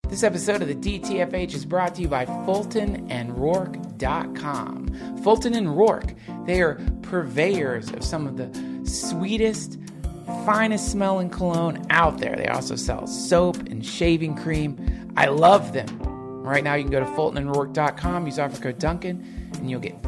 This episode of the DTFH is brought to you by FultonandRourke.com. Fulton and Rourke, they are purveyors of some of the sweetest, finest smelling cologne out there. They also sell soap and shaving cream. I love them. Right now you can go to FultonandRourke.com, use offer code Duncan, and you'll get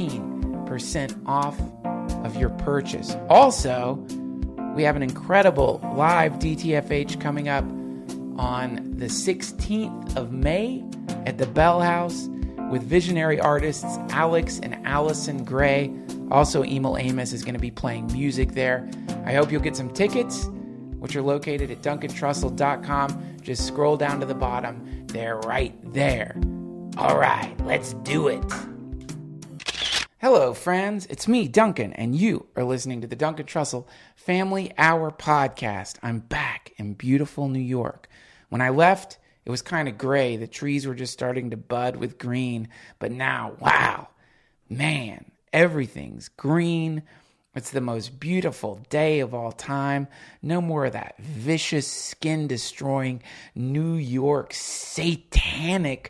15% off of your purchase. Also, we have an incredible live DTFH coming up on the 16th of May at the Bell House with visionary artists Alex and Allison Gray. Also, Emil Amos is going to be playing music there. I hope you'll get some tickets, which are located at DuncanTrussell.com. Just scroll down to the bottom. They're right there. All right, let's do it. Hello, friends. It's me, Duncan, and you are listening to the Duncan Trussell Family Hour podcast. I'm back in beautiful New York. When I left, it was kind of gray. The trees were just starting to bud with green. But now, wow, man, everything's green. It's the most beautiful day of all time. No more of that vicious, skin-destroying New York satanic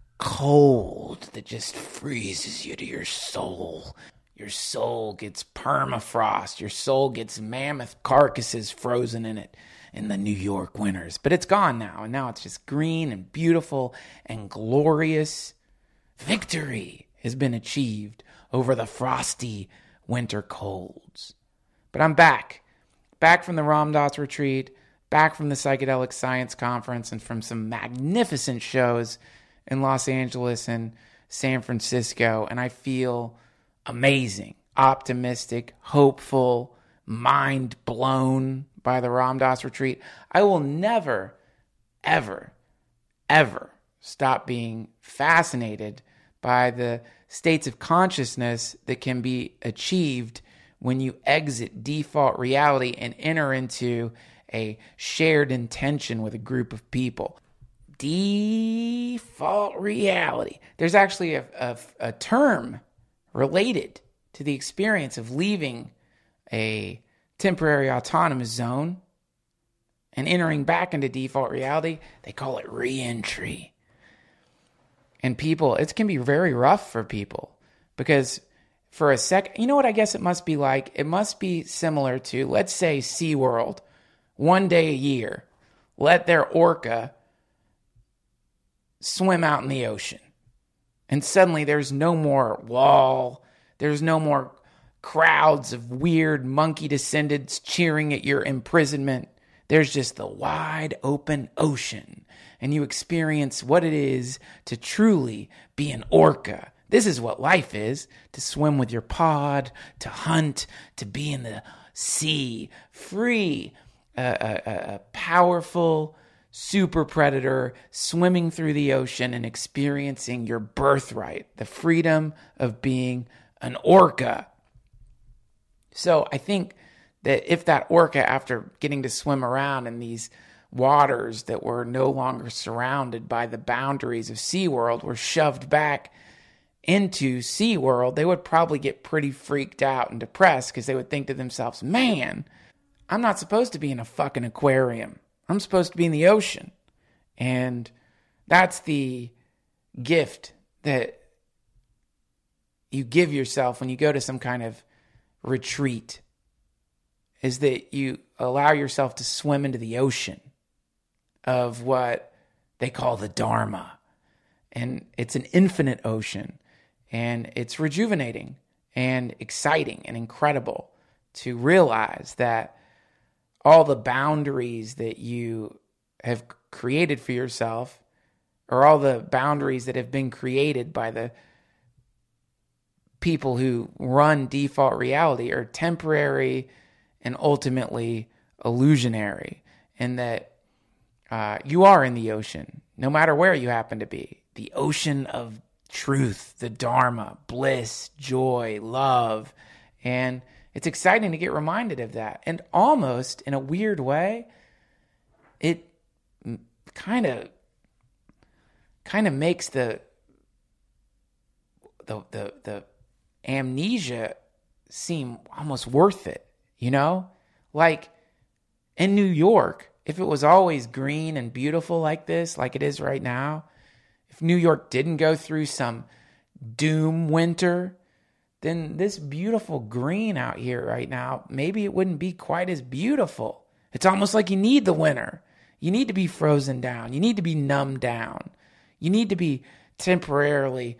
cold that just freezes you to your soul. Your soul gets permafrost. Your soul gets mammoth carcasses frozen in it in the New York winters. But it's gone now, and now it's just green and beautiful and glorious. Victory has been achieved over the frosty winter colds. But I'm back from the Ram Dass retreat, back from the Psychedelic Science Conference, and from some magnificent shows in Los Angeles and San Francisco, and I feel amazing, optimistic, hopeful, mind blown by the Ram Dass retreat. I will never, ever, ever stop being fascinated by the states of consciousness that can be achieved when you exit default reality and enter into a shared intention with a group of people. Default reality. There's actually a term related to the experience of leaving a temporary autonomous zone and entering back into default reality. They call it re-entry. And people, it can be very rough for people because for a second, you know what I guess it must be like? It must be similar to, let's say, SeaWorld, one day a year, let their orca swim out in the ocean. And suddenly there's no more wall. There's no more crowds of weird monkey descendants cheering at your imprisonment. There's just the wide open ocean. And you experience what it is to truly be an orca. This is what life is, to swim with your pod, to hunt, to be in the sea, free, a powerful super predator swimming through the ocean and experiencing your birthright, the freedom of being an orca. So I think that if that orca, after getting to swim around in these waters that were no longer surrounded by the boundaries of SeaWorld, were shoved back into SeaWorld, they would probably get pretty freaked out and depressed because they would think to themselves, man, I'm not supposed to be in a fucking aquarium. I'm supposed to be in the ocean. And that's the gift that you give yourself when you go to some kind of retreat, is that you allow yourself to swim into the ocean of what they call the Dharma. And it's an infinite ocean. And it's rejuvenating and exciting and incredible to realize that all the boundaries that you have created for yourself, or all the boundaries that have been created by the people who run default reality, are temporary and ultimately illusionary, and that you are in the ocean, no matter where you happen to be. The ocean of truth, the Dharma, bliss, joy, love. And it's exciting to get reminded of that. And almost in a weird way, it kind of makes the amnesia seem almost worth it, you know? Like in New York, if it was always green and beautiful like this, like it is right now, if New York didn't go through some doom winter, then this beautiful green out here right now, maybe it wouldn't be quite as beautiful. It's almost like you need the winter. You need to be frozen down. You need to be numbed down. You need to be temporarily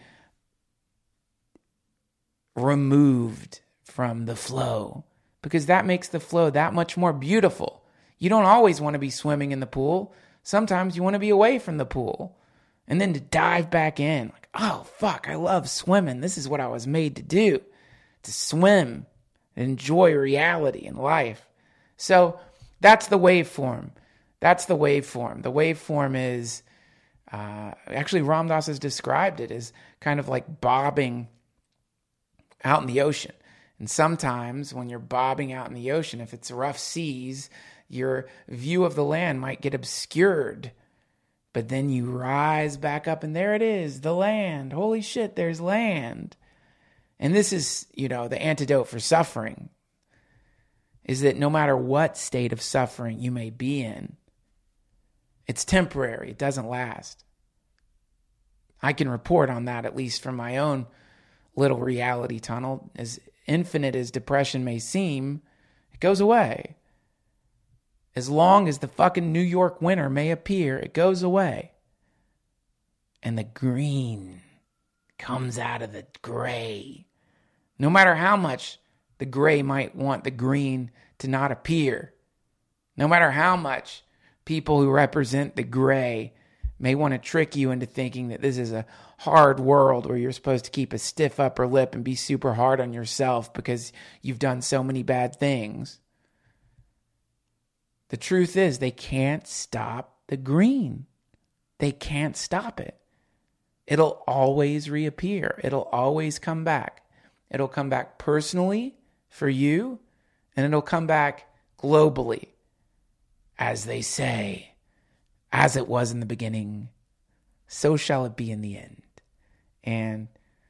removed from the flow, because that makes the flow that much more beautiful. You don't always want to be swimming in the pool. Sometimes you want to be away from the pool and then to dive back in. Like, oh, fuck, I love swimming. This is what I was made to do, to swim and enjoy reality and life. So that's the waveform. That's the waveform. The waveform is, actually Ram Dass has described it as kind of like bobbing out in the ocean. And sometimes when you're bobbing out in the ocean, if it's rough seas, your view of the land might get obscured. But then you rise back up and there it is, the land. Holy shit, there's land. And this is, the antidote for suffering, is that no matter what state of suffering you may be in, it's temporary. It doesn't last. I can report on that, at least from my own little reality tunnel. As infinite as depression may seem, it goes away. As long as the fucking New York winter may appear, it goes away. And the green comes out of the gray. No matter how much the gray might want the green to not appear, no matter how much people who represent the gray may want to trick you into thinking that this is a hard world where you're supposed to keep a stiff upper lip and be super hard on yourself because you've done so many bad things. The truth is, they can't stop the green. They can't stop it. It'll always reappear. It'll always come back. It'll come back personally for you, and it'll come back globally. As they say, as it was in the beginning, so shall it be in the end. And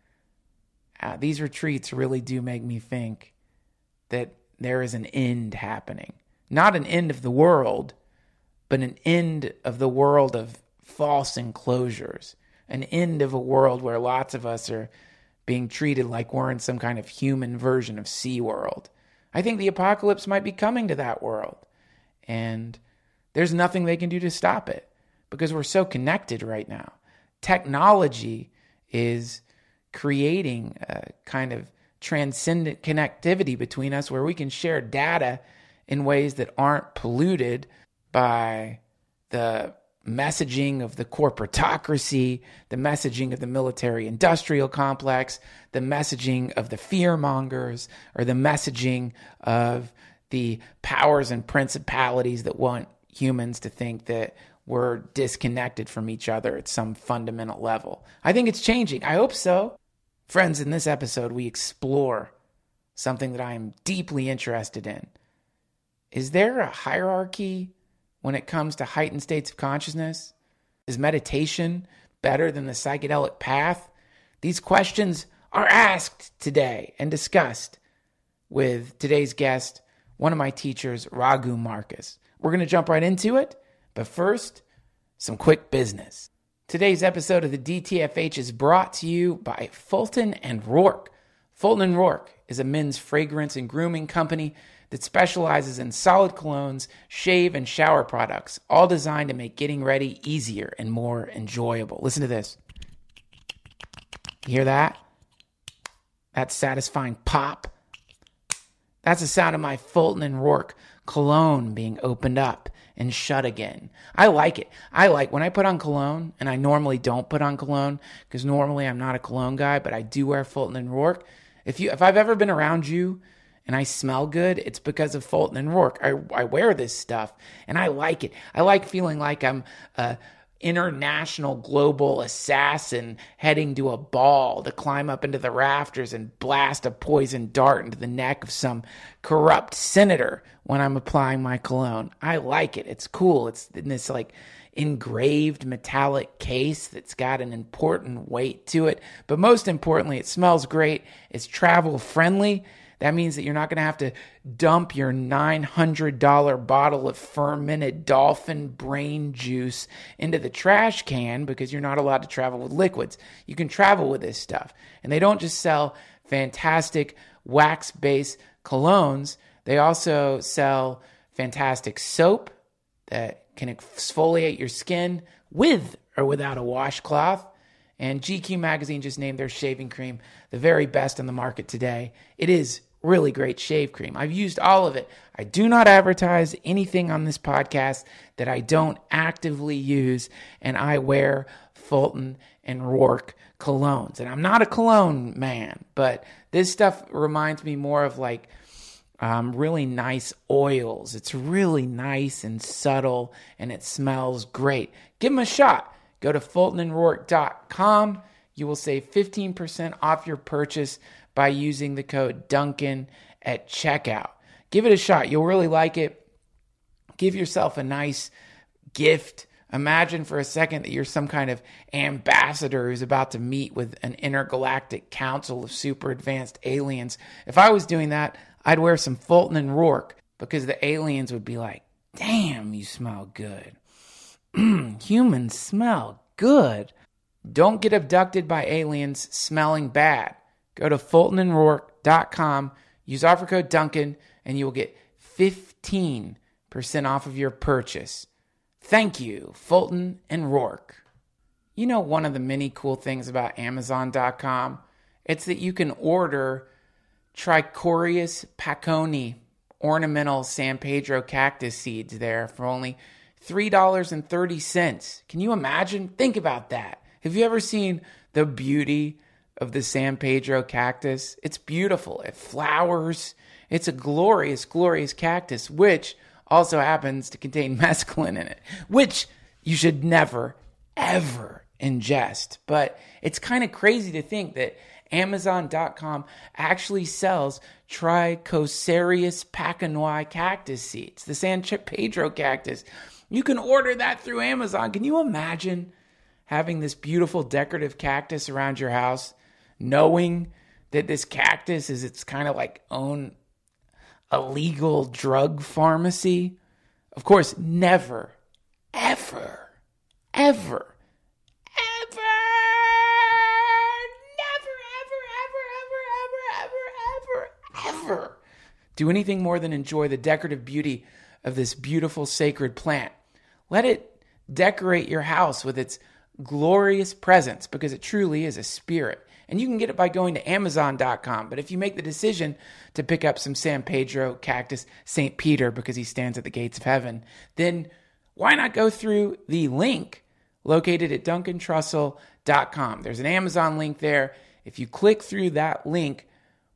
these retreats really do make me think that there is an end happening. Not an end of the world, but an end of the world of false enclosures. An end of a world where lots of us are being treated like we're in some kind of human version of SeaWorld. I think the apocalypse might be coming to that world. And there's nothing they can do to stop it because we're so connected right now. Technology is creating a kind of transcendent connectivity between us where we can share data in ways that aren't polluted by the messaging of the corporatocracy, the messaging of the military-industrial complex, the messaging of the fear-mongers, or the messaging of the powers and principalities that want humans to think that we're disconnected from each other at some fundamental level. I think it's changing. I hope so. Friends, in this episode, we explore something that I am deeply interested in. Is there a hierarchy when it comes to heightened states of consciousness? Is meditation better than the psychedelic path? These questions are asked today and discussed with today's guest, one of my teachers, Raghu Marcus. We're going to jump right into it, but first, some quick business. Today's episode of the DTFH is brought to you by Fulton & Rourke. Fulton & Rourke is a men's fragrance and grooming company that specializes in solid colognes, shave, and shower products, all designed to make getting ready easier and more enjoyable. Listen to this. You hear that? That satisfying pop? That's the sound of my Fulton & Rourke cologne being opened up and shut again. I like it. I like when I put on cologne, and I normally don't put on cologne because normally I'm not a cologne guy, but I do wear Fulton & Rourke. If I've ever been around you and I smell good, it's because of Fulton & Rourke. I wear this stuff, and I like it. I like feeling like I'm a international global assassin heading to a ball to climb up into the rafters and blast a poison dart into the neck of some corrupt senator when I'm applying my cologne. I like it. It's cool. It's in this like engraved metallic case that's got an important weight to it. But most importantly, it smells great. It's travel friendly. That means that you're not going to have to dump your $900 bottle of fermented dolphin brain juice into the trash can because you're not allowed to travel with liquids. You can travel with this stuff. And they don't just sell fantastic wax-based colognes. They also sell fantastic soap that can exfoliate your skin with or without a washcloth. And GQ magazine just named their shaving cream the very best on the market today. It is really great shave cream. I've used all of it. I do not advertise anything on this podcast that I don't actively use, and I wear Fulton and Rourke colognes. And I'm not a cologne man, but this stuff reminds me more of like really nice oils. It's really nice and subtle, and it smells great. Give them a shot. Go to FultonandRourke.com. You will save 15% off your purchase by using the code Duncan at checkout. Give it a shot. You'll really like it. Give yourself a nice gift. Imagine for a second that you're some kind of ambassador who's about to meet with an intergalactic council of super advanced aliens. If I was doing that, I'd wear some Fulton and Rourke because the aliens would be like, damn, you smell good. Humans smell good. Don't get abducted by aliens smelling bad. Go to FultonandRourke.com, use offer code Duncan, and you will get 15% off of your purchase. Thank you, Fulton and Rourke. You know, one of the many cool things about Amazon.com, it's that you can order Trichorius paconi ornamental San Pedro cactus seeds there for only $3.30. Can you imagine? Think about that. Have you ever seen the beauty of the San Pedro cactus? It's beautiful. It flowers. It's a glorious, glorious cactus, which also happens to contain mescaline in it, which you should never, ever ingest. But it's kind of crazy to think that Amazon.com actually sells Trichorius paconi cactus seeds, the San Pedro cactus. You can order that through Amazon. Can you imagine having this beautiful decorative cactus around your house, knowing that this cactus is its kind of like own illegal drug pharmacy? Of course, never, ever, ever, ever do anything more than enjoy the decorative beauty of this beautiful sacred plant. Let it decorate your house with its glorious presence because it truly is a spirit. And you can get it by going to Amazon.com. But if you make the decision to pick up some San Pedro cactus, St. Peter, because he stands at the gates of heaven, then why not go through the link located at DuncanTrussell.com? There's an Amazon link there. If you click through that link,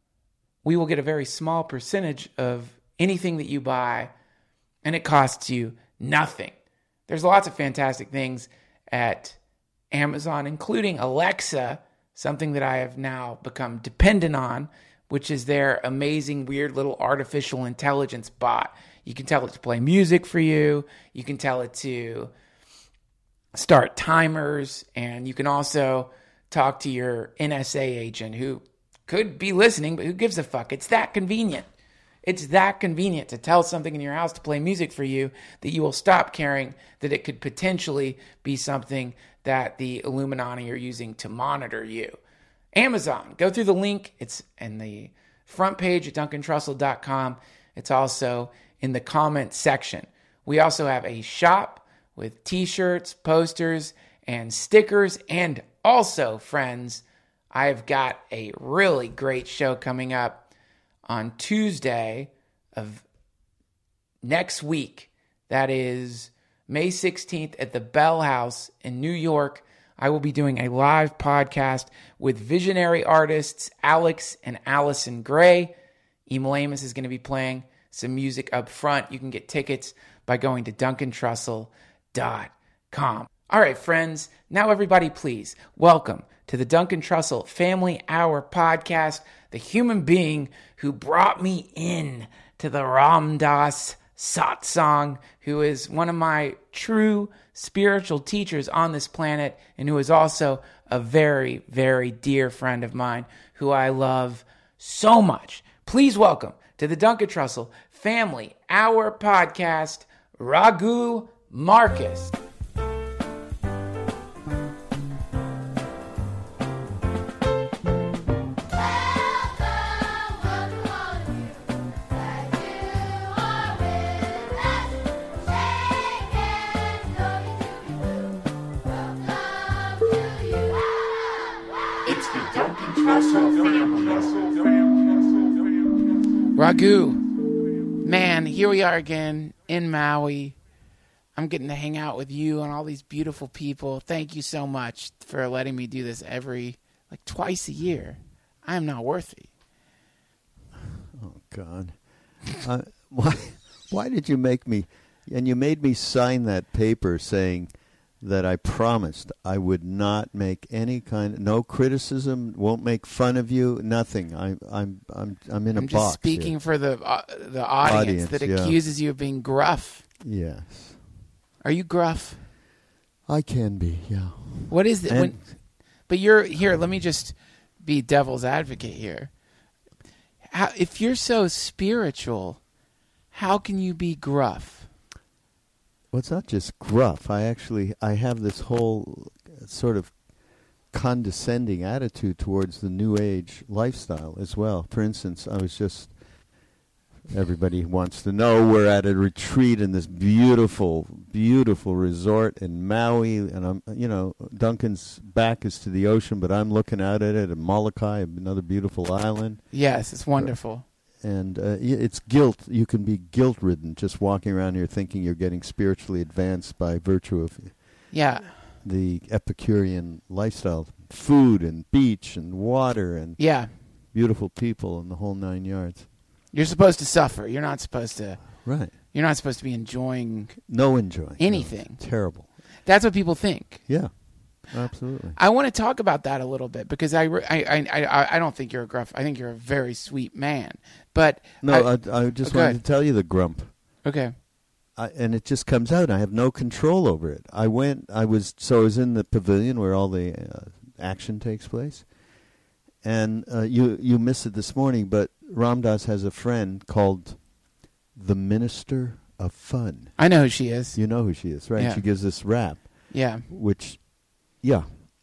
we will get a very small percentage of anything that you buy, and it costs you nothing. There's lots of fantastic things at Amazon, including Alexa, something that I have now become dependent on, which is their amazing, weird little artificial intelligence bot. You can tell it to play music for you. You can tell it to start timers. And you can also talk to your NSA agent who could be listening, but who gives a fuck? It's that convenient. It's that convenient to tell something in your house to play music for you that you will stop caring that it could potentially be something that the Illuminati are using to monitor you. Amazon, go through the link. It's in the front page at DuncanTrussell.com. It's also in the comment section. We also have a shop with t-shirts, posters, and stickers. And also, friends, I've got a really great show coming up on Tuesday of next week. That is May 16th at the Bell House in New York. I will be doing a live podcast with visionary artists Alex and Allison Gray. Emil Amos is going to be playing some music up front. You can get tickets by going to DuncanTrussell.com. All right, friends. Now, everybody, please welcome to the Duncan Trussell Family Hour podcast, the human being who brought me in to the Ram Dass Satsang, who is one of my true spiritual teachers on this planet and who is also a very, very dear friend of mine who I love so much. Please welcome to the Duncan Trussell Family Hour podcast, Raghu Marcus. Raghu, man, here we are again in Maui. I'm getting to hang out with you and all these beautiful people. Thank you so much for letting me do this twice a year. I am not worthy. Oh, God. Why did you make me, and you made me sign that paper saying that I promised I would not make any no criticism, won't make fun of you, nothing. I'm in a box. I'm just speaking here for the audience that accuses you of being gruff. Yes. Are you gruff? I can be, yeah. What is it? But you're here. Let me just be devil's advocate here. If you're so spiritual, how can you be gruff? Well, it's not just gruff. I have this whole sort of condescending attitude towards the New Age lifestyle as well. For instance, everybody wants to know, we're at a retreat in this beautiful, beautiful resort in Maui, and Duncan's back is to the ocean, but I'm looking out at it at Molokai, another beautiful island. Yes, it's wonderful. And it's guilt. You can be guilt-ridden just walking around here thinking you're getting spiritually advanced by virtue of the Epicurean lifestyle. Food and beach and water and beautiful people and the whole 9 yards. You're supposed to suffer. You're not supposed to. Right. You're not supposed to be enjoying. Enjoying anything. No, terrible. That's what people think. Yeah. Absolutely. I want to talk about that a little bit because I don't think you're a gruff. I think you're a very sweet man. But I just wanted to tell you the grump. Okay. And it just comes out. I have no control over it. I was in the pavilion where all the action takes place, and you missed it this morning. But Ram Dass has a friend called the Minister of Fun. I know who she is. You know who she is, right? Yeah. She gives this rap. Yeah. Yeah.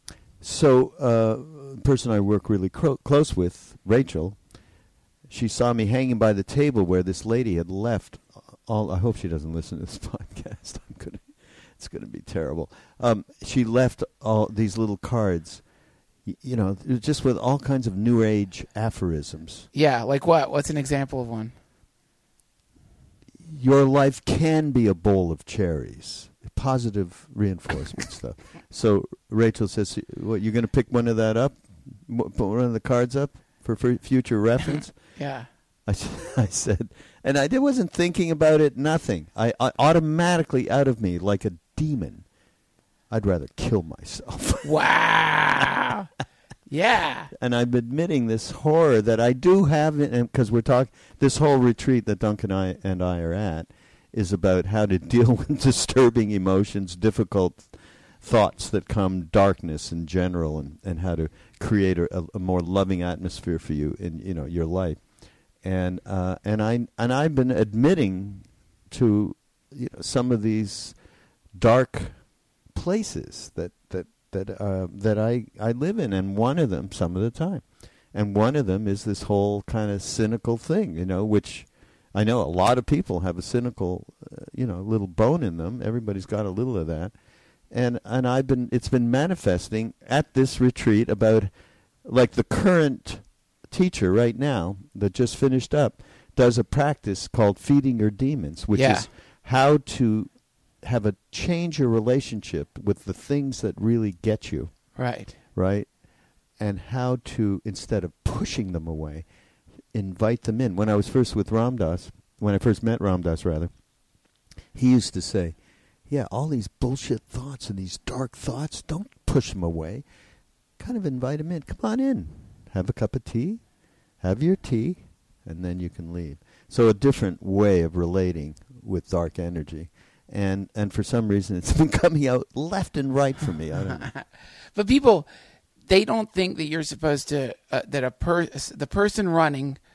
So, person I work really close with, Rachel, she saw me hanging by the table where this lady had left all. I hope she doesn't listen to this podcast. It's going to be terrible. She left all these little cards, just with all kinds of New Age aphorisms. Yeah, like what? What's an example of one? Your life can be a bowl of cherries. Positive reinforcement stuff. So Rachel says, "What, you're going to pick one of that up? Put one of the cards up for future reference?" Yeah. I said, and I wasn't thinking about it, nothing. I automatically, out of me, like a demon, I'd rather kill myself. Wow. Yeah. And I'm admitting this horror that I do have, because we're talking, this whole retreat that Duncan and I are at is about how to deal with disturbing emotions, difficult thoughts that come, darkness in general, and how to create a more loving atmosphere for you in your life. And I've been admitting to some of these dark places that I live in, and one of them some of the time, and one of them is this whole kind of cynical thing, which I know a lot of people have a cynical, little bone in them. Everybody's got a little of that, and it's been manifesting at this retreat about, like, the current teacher right now that just finished up does a practice called feeding your demons, which is how to change your relationship with the things that really get you. Right. Right? And how to, instead of pushing them away, invite them in. When I was first with Ram Dass, when I first met Ram Dass, rather, he used to say, all these bullshit thoughts and these dark thoughts, don't push them away. Kind of invite them in. Come on in. Have a cup of tea. Have your tea. And then you can leave. So a different way of relating with dark energy. And for some reason, it's been coming out left and right for me. I don't know. But people, they don't think that you're supposed to, the person running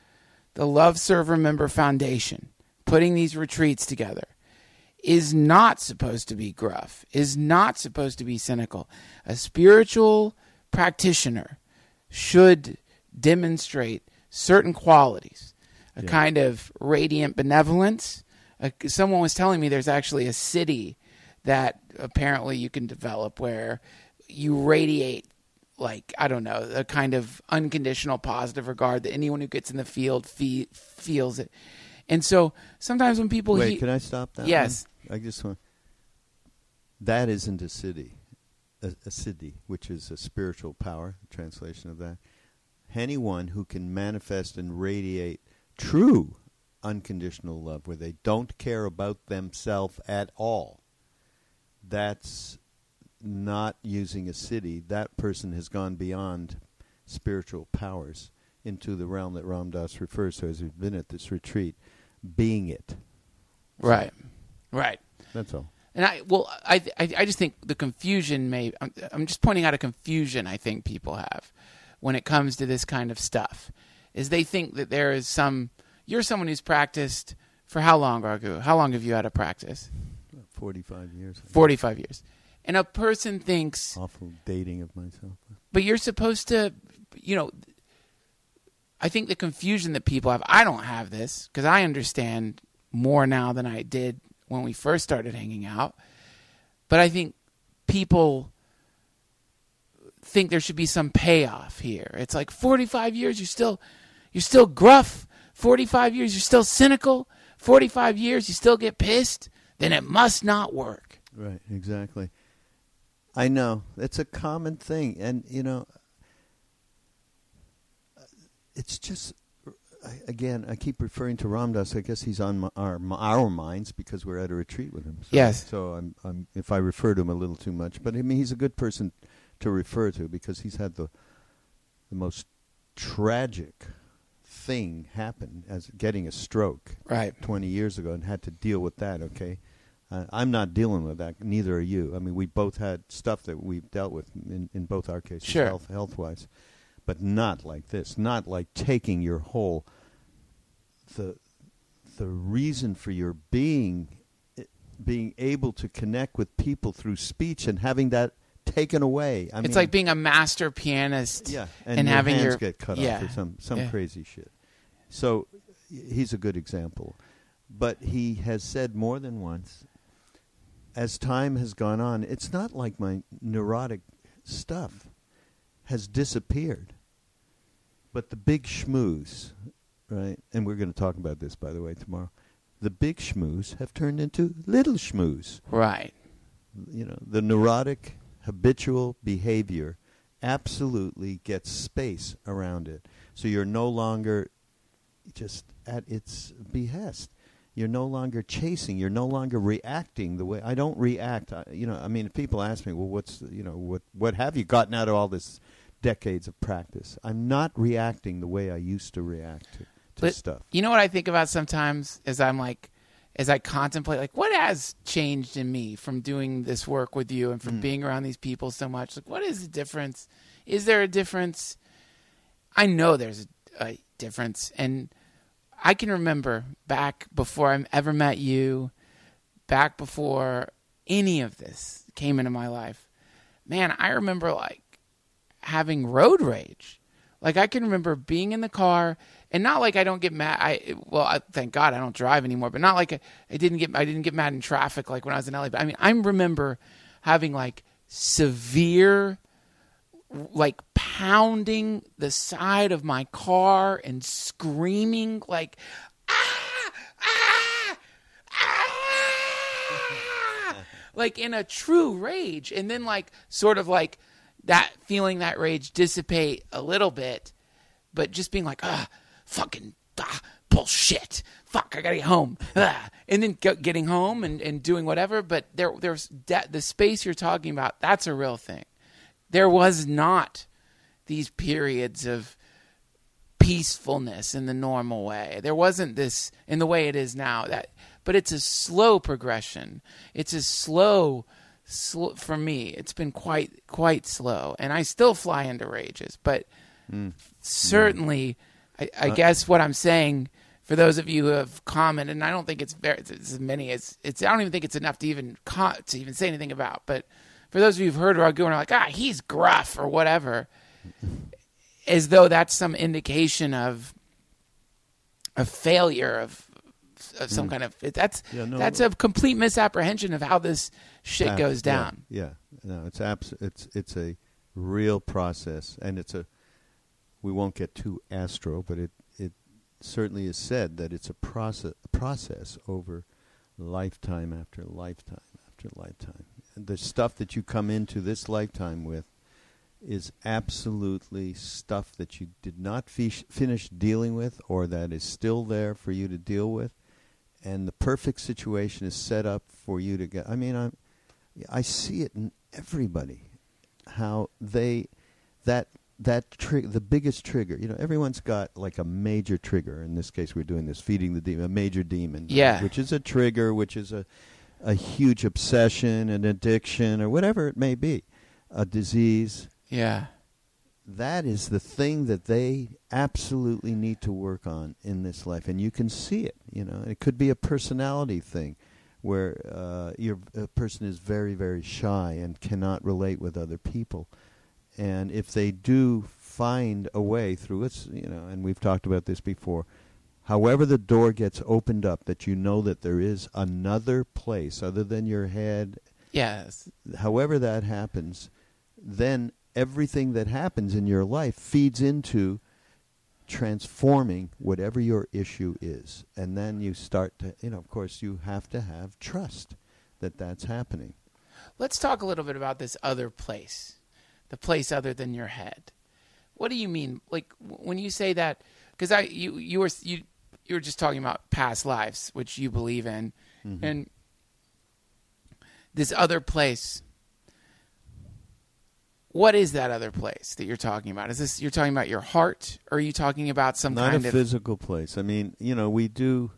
the Love Serve Remember Foundation, putting these retreats together, is not supposed to be gruff, is not supposed to be cynical. A spiritual practitioner should demonstrate certain qualities, a kind of radiant benevolence. Someone was telling me there's actually a city that apparently you can develop where you radiate, like, I don't know, a kind of unconditional positive regard that anyone who gets in the field feels it. And so sometimes when people... Wait, can I stop that? Yes. I just want... That isn't a city. A city, which is a spiritual power, translation of that. Anyone who can manifest and radiate true unconditional love, where they don't care about themselves at all, that's not using a city. That person has gone beyond spiritual powers into the realm that Ram Dass refers to as we've been at this retreat, being it. Right. That's all. And I just think the confusion I'm just pointing out a confusion I think people have when it comes to this kind of stuff, is they think that there is you're someone who's practiced for how long, Raghu? How long have you had a practice? 45 years. 45 years. And a person thinks... Awful dating of myself. But you're supposed to, I think the confusion that people have, I don't have this, because I understand more now than I did when we first started hanging out. But I think people think there should be some payoff here. It's like 45 years, you're still gruff. 45 years, you're still cynical. 45 years, you still get pissed. Then it must not work. Right, exactly. I know. It's a common thing. And, it's just, again, I keep referring to Ram Dass. I guess he's on our minds because we're at a retreat with him. So, yes. So I'm if I refer to him a little too much. But, I mean, he's a good person to refer to because he's had the most tragic thing happen as getting a stroke 20 years ago and had to deal with that, okay? I'm not dealing with that. Neither are you. I mean, we both had stuff that we've dealt with in both our cases, sure. health-wise. But not like this. Not like taking your whole... The reason for your being able to connect with people through speech and having that taken away. It's like being a master pianist and your having hands get cut off or some crazy shit. So he's a good example. But he has said more than once, as time has gone on, it's not like my neurotic stuff has disappeared. But the big schmooze, right, and we're going to talk about this, by the way, tomorrow, the big schmooze have turned into little schmooze. Right. The neurotic, habitual behavior absolutely gets space around it. So you're no longer just at its behest. You're no longer chasing. You're no longer reacting the way I don't react. I mean, if people ask me, well, what have you gotten out of all this decades of practice? I'm not reacting the way I used to react to stuff. You know what I think about sometimes as I contemplate, like, what has changed in me from doing this work with you and from being around these people so much? Like, what is the difference? Is there a difference? I know there's a difference, and I can remember back before I ever met you, back before any of this came into my life, man, I remember like having road rage. Like I can remember being in the car, and not like I don't get mad. Thank God I don't drive anymore, but not like I didn't get mad in traffic like when I was in LA. But I mean, I remember having like severe, like pounding the side of my car and screaming like, like in a true rage. And then like sort of like that feeling that rage dissipate a little bit, but just being like, bullshit. Fuck, I gotta get home. And then getting home and doing whatever. But there's the space you're talking about, that's a real thing. There was not these periods of peacefulness in the normal way. There wasn't this in the way it is now. But it's a slow progression. It's a slow for me. It's been quite slow, and I still fly into rages. But certainly, I guess what I'm saying, for those of you who have commented, and I don't think it's as many as it's. I don't even think it's enough to even say anything about. But for those of you who've heard Raghu and are like, he's gruff or whatever, as though that's some indication of a failure of some kind of. That's a complete misapprehension of how this shit goes down. Yeah. No, it's a real process, and we won't get too astro, but it certainly is said that it's a process over lifetime after lifetime after lifetime. And the stuff that you come into this lifetime with is absolutely stuff that you did not finish dealing with, or that is still there for you to deal with, and the perfect situation is set up for you to get. I mean, I see it in everybody, how the biggest trigger. Everyone's got like a major trigger. In this case, we're doing this feeding the demon, a major demon, which is a trigger, which is a huge obsession, an addiction, or whatever it may be, a disease. Yeah, that is the thing that they absolutely need to work on in this life, and you can see it. It could be a personality thing, where a person is very, very shy and cannot relate with other people. And if they do find a way through it, and we've talked about this before, however the door gets opened up, that that there is another place other than your head. Yes. However that happens, then everything that happens in your life feeds into transforming whatever your issue is. And then you start to, of course, you have to have trust that that's happening. Let's talk a little bit about this other place, the place other than your head. What do you mean? Like, when you say that, because you were just talking about past lives, which you believe in, and this other place. What is that other place that you're talking about? You're talking about your heart, or are you talking about some kind of... Not a physical place. I mean, we do,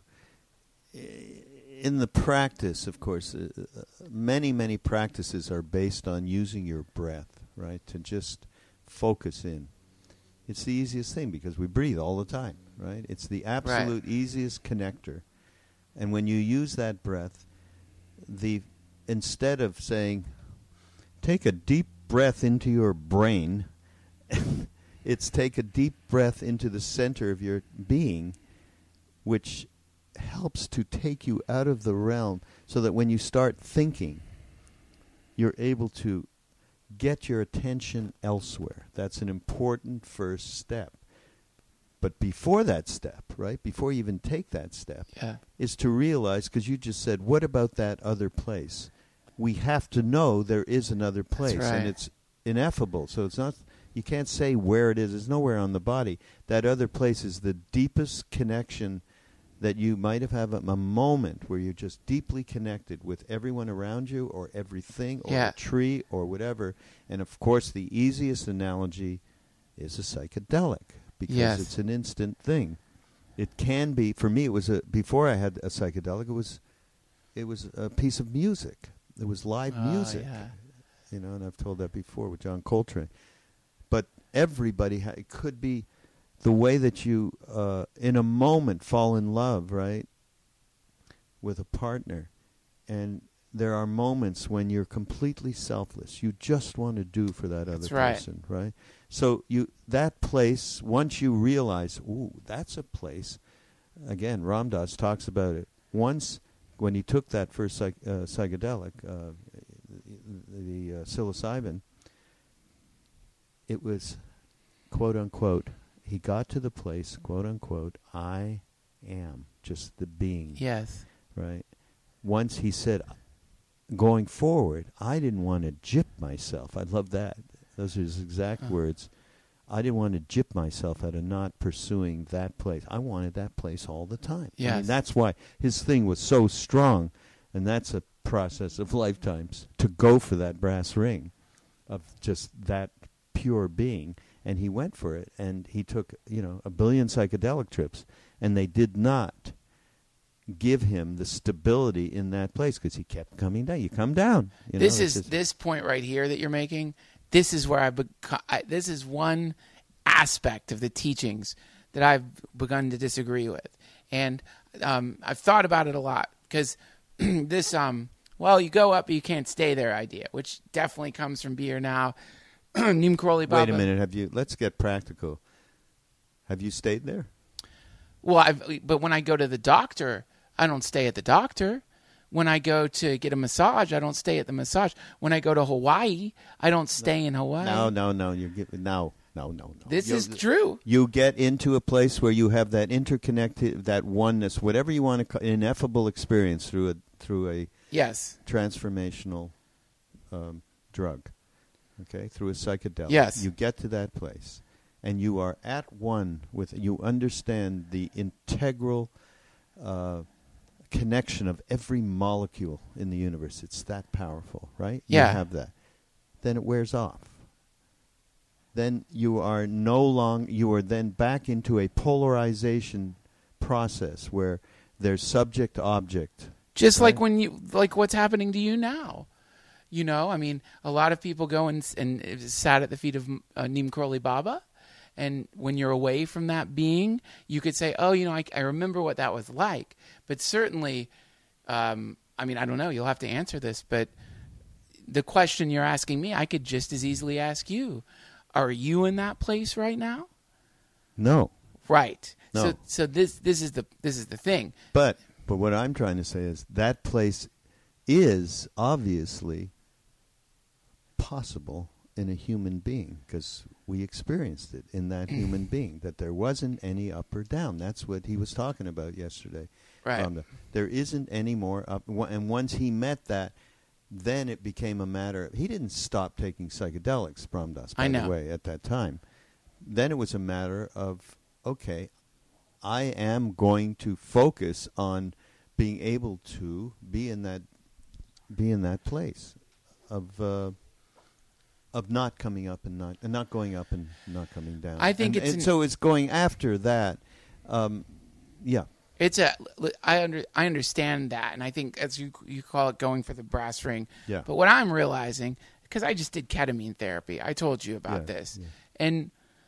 in the practice, of course, many, many practices are based on using your breath, right, to just focus in. It's the easiest thing because we breathe all the time, right? It's the absolute easiest connector. And when you use that breath, instead of saying, take a deep breath into your brain, it's take a deep breath into the center of your being, which helps to take you out of the realm so that when you start thinking, you're able to get your attention elsewhere. That's an important first step. But before that step, right, before you even take that step, is to realize, because you just said, what about that other place? We have to know there is another place, and it's ineffable. So it's not, you can't say where it is. It's nowhere on the body. That other place is the deepest connection that you might have a moment where you're just deeply connected with everyone around you, or everything, or a tree, or whatever. And of course, the easiest analogy is a psychedelic, because it's an instant thing. It can be, for me, it was before I had a psychedelic, it was a piece of music. It was live music, and I've told that before with John Coltrane. But everybody, it could be the way that you, in a moment, fall in love, right, with a partner. And there are moments when you're completely selfless. You just want to do for that other person, right? So that place, once you realize, that's a place, again, Ram Dass talks about it. Once, when he took that first psychedelic, the psilocybin, it was, quote unquote, he got to the place, quote unquote, I am, just the being. Yes. Right? Once he said, going forward, I didn't want to gyp myself. I love that. Those are his exact words. I didn't want to gyp myself out of not pursuing that place. I wanted that place all the time. Yes. I mean, that's why his thing was so strong, and that's a process of lifetimes to go for that brass ring of just that pure being. And he went for it, and he took, 1 billion psychedelic trips, and they did not give him the stability in that place because he kept coming down. You come down. This point right here that you're making. This is where this is one aspect of the teachings that I've begun to disagree with. And I've thought about it a lot because this, well, you go up, but you can't stay there idea, which definitely comes from Be Here Now. Neem Karoli Baba. Wait a minute. Let's get practical. Have you stayed there? Well, but when I go to the doctor, I don't stay at the doctor. When I go to get a massage, I don't stay at the massage. When I go to Hawaii, I don't stay in Hawaii. No. No. This is true. You get into a place where you have that interconnected, that oneness, whatever you want to call, ineffable experience through a yes transformational drug, okay, through a psychedelic. Yes. You get to that place, and you are at one with. You understand the integral connection of every molecule in the universe. It's that powerful, right? Yeah. You have that. Then it wears off. Then you are then back into a polarization process where there's subject object. Just right? like what's happening to you now. You know, I mean, a lot of people go and sat at the feet of Neem Karoli Baba. And when you're away from that being, you could say, oh, you know, I remember what that was like. But certainly, I mean, I don't know. You'll have to answer this. But the question you're asking me, I could just as easily ask you. Are you in that place right now? No. Right. No. So this is the thing. But what I'm trying to say is that place is obviously possible in a human being because we experienced it in that human being, that there wasn't any up or down. That's what he was talking about yesterday. Right. There isn't any more up. And once he met that, then it became a matter of, he didn't stop taking psychedelics, Ram Dass, by the way, at that time. Then it was a matter of, okay, I am going to focus on being able to be in that place of not coming up and not going up and not coming down. I think so it's going after that. Yeah. I understand that, and I think as you call it, going for the brass ring. Yeah. But what I'm realizing, because I just did ketamine therapy, I told you about this, and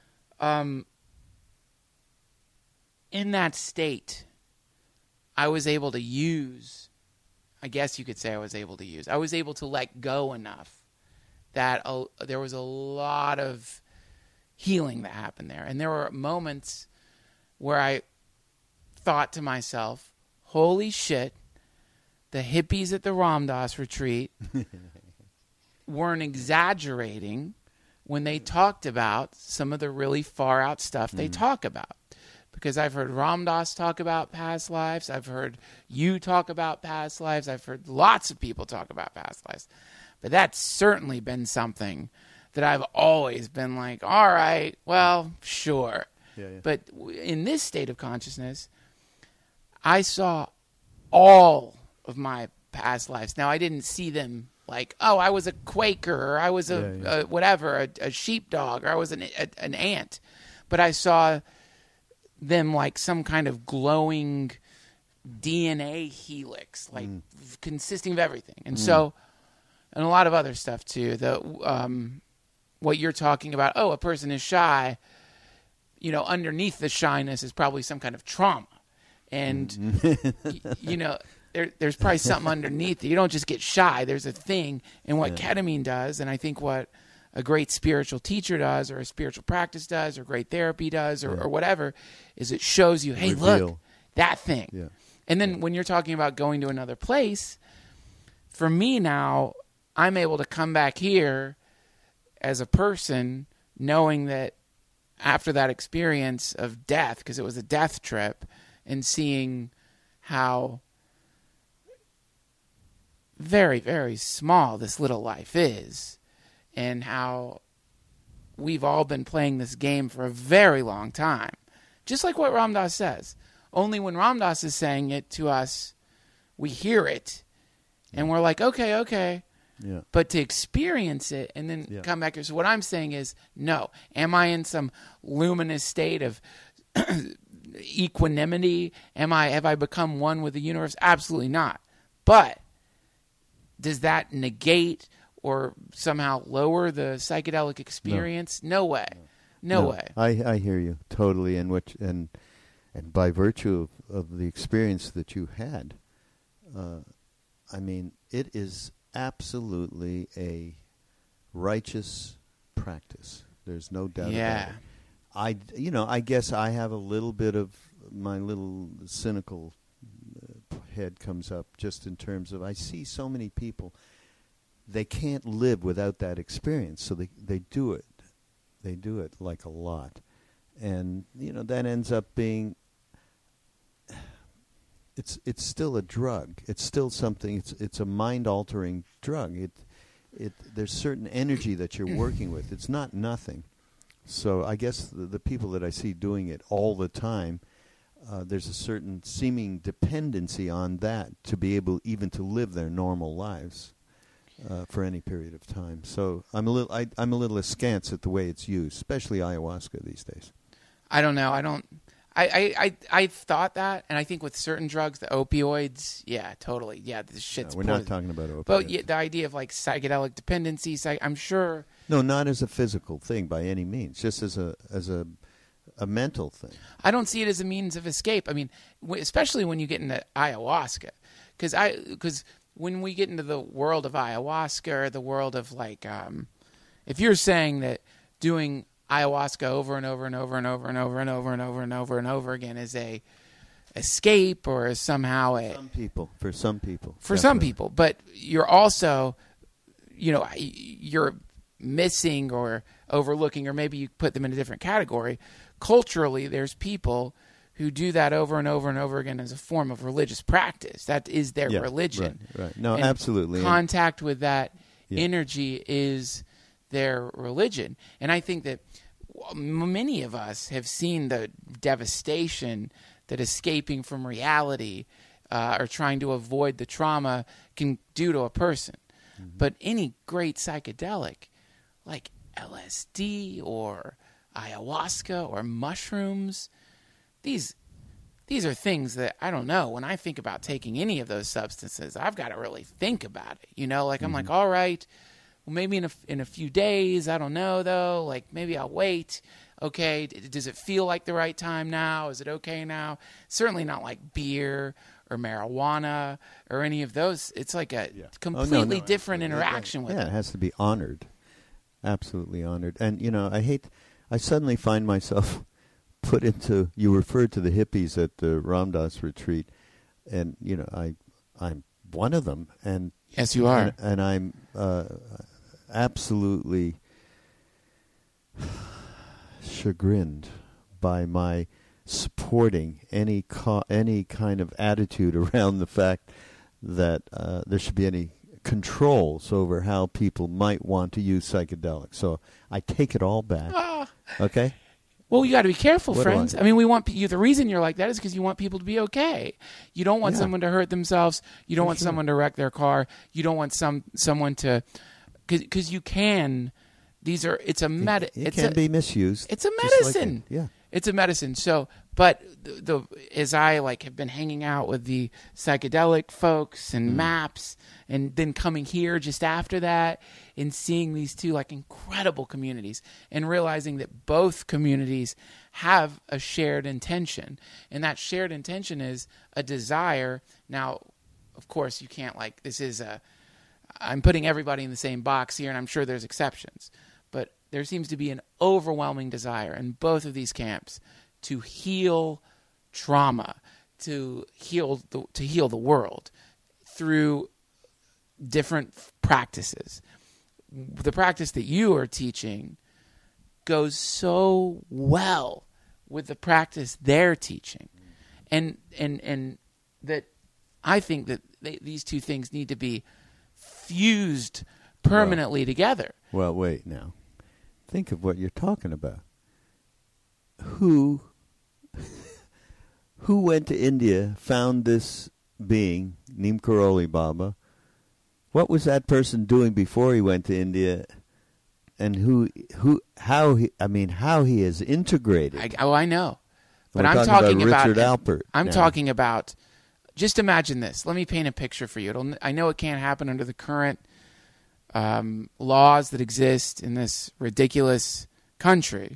in that state, I was able to use. I guess you could say I was able to let go enough that there was a lot of healing that happened there, and there were moments where I thought to myself, holy shit, the hippies at the Ram Dass retreat weren't exaggerating when they talked about some of the really far out stuff they talk about. Because I've heard Ram Dass talk about past lives. I've heard you talk about past lives. I've heard lots of people talk about past lives. But that's certainly been something that I've always been like, all right, well, sure. Yeah. But in this state of consciousness, I saw all of my past lives. Now, I didn't see them like, oh, I was a Quaker, or I was a sheepdog, or I was an ant. But I saw them like some kind of glowing DNA helix, like consisting of everything. And so, and a lot of other stuff too. What you're talking about, oh, a person is shy, you know, underneath the shyness is probably some kind of trauma. And, you know, there's probably something underneath it. You don't just get shy. There's a thing. And what ketamine does, and I think what a great spiritual teacher does, or a spiritual practice does, or great therapy does, or whatever, is it shows you, hey, look, that thing. Yeah. And then when you're talking about going to another place, for me now, I'm able to come back here as a person knowing that after that experience of death, because it was a death trip, and seeing how very, very small this little life is, and how we've all been playing this game for a very long time. Just like what Ram Dass says. Only when Ram Dass is saying it to us, we hear it, and we're like, okay. Yeah. But to experience it and then come back here. So what I'm saying is, no. Am I in some luminous state of equanimity? Have I become one with the universe? Absolutely not. But does that negate or somehow lower the psychedelic experience? No way. No way. I hear you totally, and by virtue of the experience that you had, I mean, it is absolutely a righteous practice. There's no doubt about it. I guess I have a little bit of my little cynical head comes up just in terms of I see so many people, they can't live without that experience, so they do it. They do it like a lot. And, that ends up being, it's still a drug. It's still something, it's a mind-altering drug. There's certain energy that you're working with. It's not nothing. So I guess the people that I see doing it all the time, there's a certain seeming dependency on that to be able even to live their normal lives for any period of time. So I'm a little askance at the way it's used, especially ayahuasca these days. I don't know. I've thought that, and I think with certain drugs, the opioids, yeah, totally, yeah, this shit's. We're not talking about opioids. But the idea of like psychedelic dependency, I'm sure. No, not as a physical thing by any means, just as a mental thing. I don't see it as a means of escape. I mean, especially when you get into ayahuasca, because when we get into the world of ayahuasca, or the world of like, if you're saying that doing ayahuasca over and over and over and over and over and over and over and over and over again is a escape, or is somehow for some people, but you're also, you're missing or overlooking, or maybe you put them in a different category. Culturally, there's people who do that over and over and over again as a form of religious practice. That is their religion. Right. No, and absolutely. Contact with that energy is their religion. And I think that many of us have seen the devastation that escaping from reality or trying to avoid the trauma can do to a person. Mm-hmm. But any great psychedelic, like LSD or ayahuasca or mushrooms, these are things that, I don't know, when I think about taking any of those substances, I've got to really think about it. I'm like, all right, well, maybe in a few days, I don't know though, like maybe I'll wait. Okay, does it feel like the right time now? Is it okay now? Certainly not like beer or marijuana or any of those. It's like a completely different interaction with it. Yeah, it has to be honored. Absolutely honored. And, I suddenly find myself put into, you referred to the hippies at the Ram Dass retreat, and, I'm one of them. And yes, you are. And I'm absolutely chagrined by my supporting any kind of attitude around the fact that there should be any controls over how people might want to use psychedelics. So I take it all back. Okay? Well, you got to be careful, friends. I mean, we want you. The reason you're like that is because you want people to be okay. You don't want someone to hurt themselves. You don't want someone to wreck their car. You don't want someone to, because you can. It's a it can be misused. It's a medicine. Yeah. It's a medicine. So, but as I have been hanging out with the psychedelic folks and MAPS, and then coming here just after that and seeing these two incredible communities and realizing that both communities have a shared intention, and that shared intention is a desire. Now, of course, you can't I'm putting everybody in the same box here, and I'm sure there's exceptions, but there seems to be an overwhelming desire in both of these camps to heal trauma, to heal the world through different practices. The practice that you are teaching goes so well with the practice they're teaching, and that I think that these two things need to be fused permanently together. Well, wait now. Think of what you're talking about. Who went to India, found this being, Neem Karoli Baba? What was that person doing before he went to India? And how he is integrated? I know, but I'm talking about Richard Alpert. I'm talking about. Just imagine this. Let me paint a picture for you. I know it can't happen under the current laws that exist in this ridiculous country,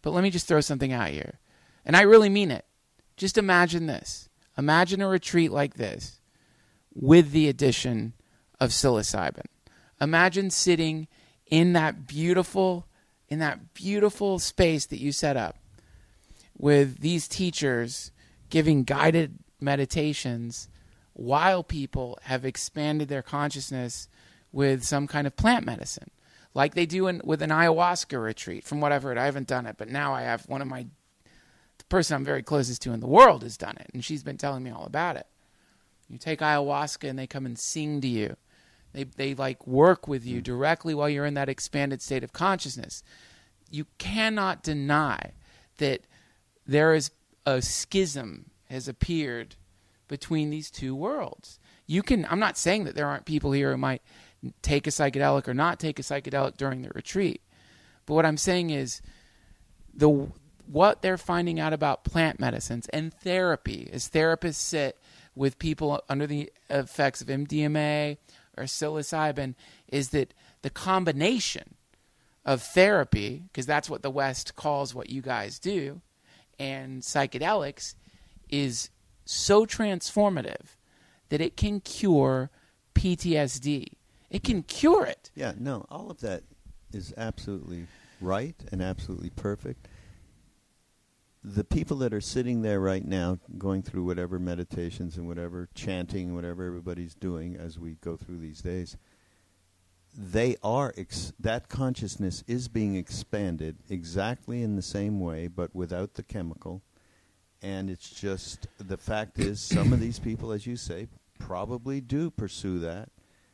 But let me just throw something out here. And I really mean it. Just imagine this. Imagine a retreat like this with the addition of psilocybin. Imagine sitting in that beautiful space that you set up with these teachers giving guided meditations while people have expanded their consciousness with some kind of plant medicine, like they do with an ayahuasca retreat. From what I've heard, I haven't done it, but now I have the person I'm very closest to in the world has done it, and she's been telling me all about it. You take ayahuasca and they come and sing to you. They like work with you directly while you're in that expanded state of consciousness. You cannot deny that there is a schism has appeared between these two worlds. I'm not saying that there aren't people here who might take a psychedelic or not take a psychedelic during the retreat. But what I'm saying is what they're finding out about plant medicines and therapy, as therapists sit with people under the effects of MDMA or psilocybin, is that the combination of therapy, because that's what the West calls what you guys do, and psychedelics is so transformative that it can cure PTSD. It can cure it. Yeah, no, all of that is absolutely right and absolutely perfect. The people that are sitting there right now going through whatever meditations and whatever chanting, whatever everybody's doing as we go through these days, they are that consciousness is being expanded exactly in the same way, but without the chemical. And it's just, the fact is, some of these people, as you say, probably do pursue that.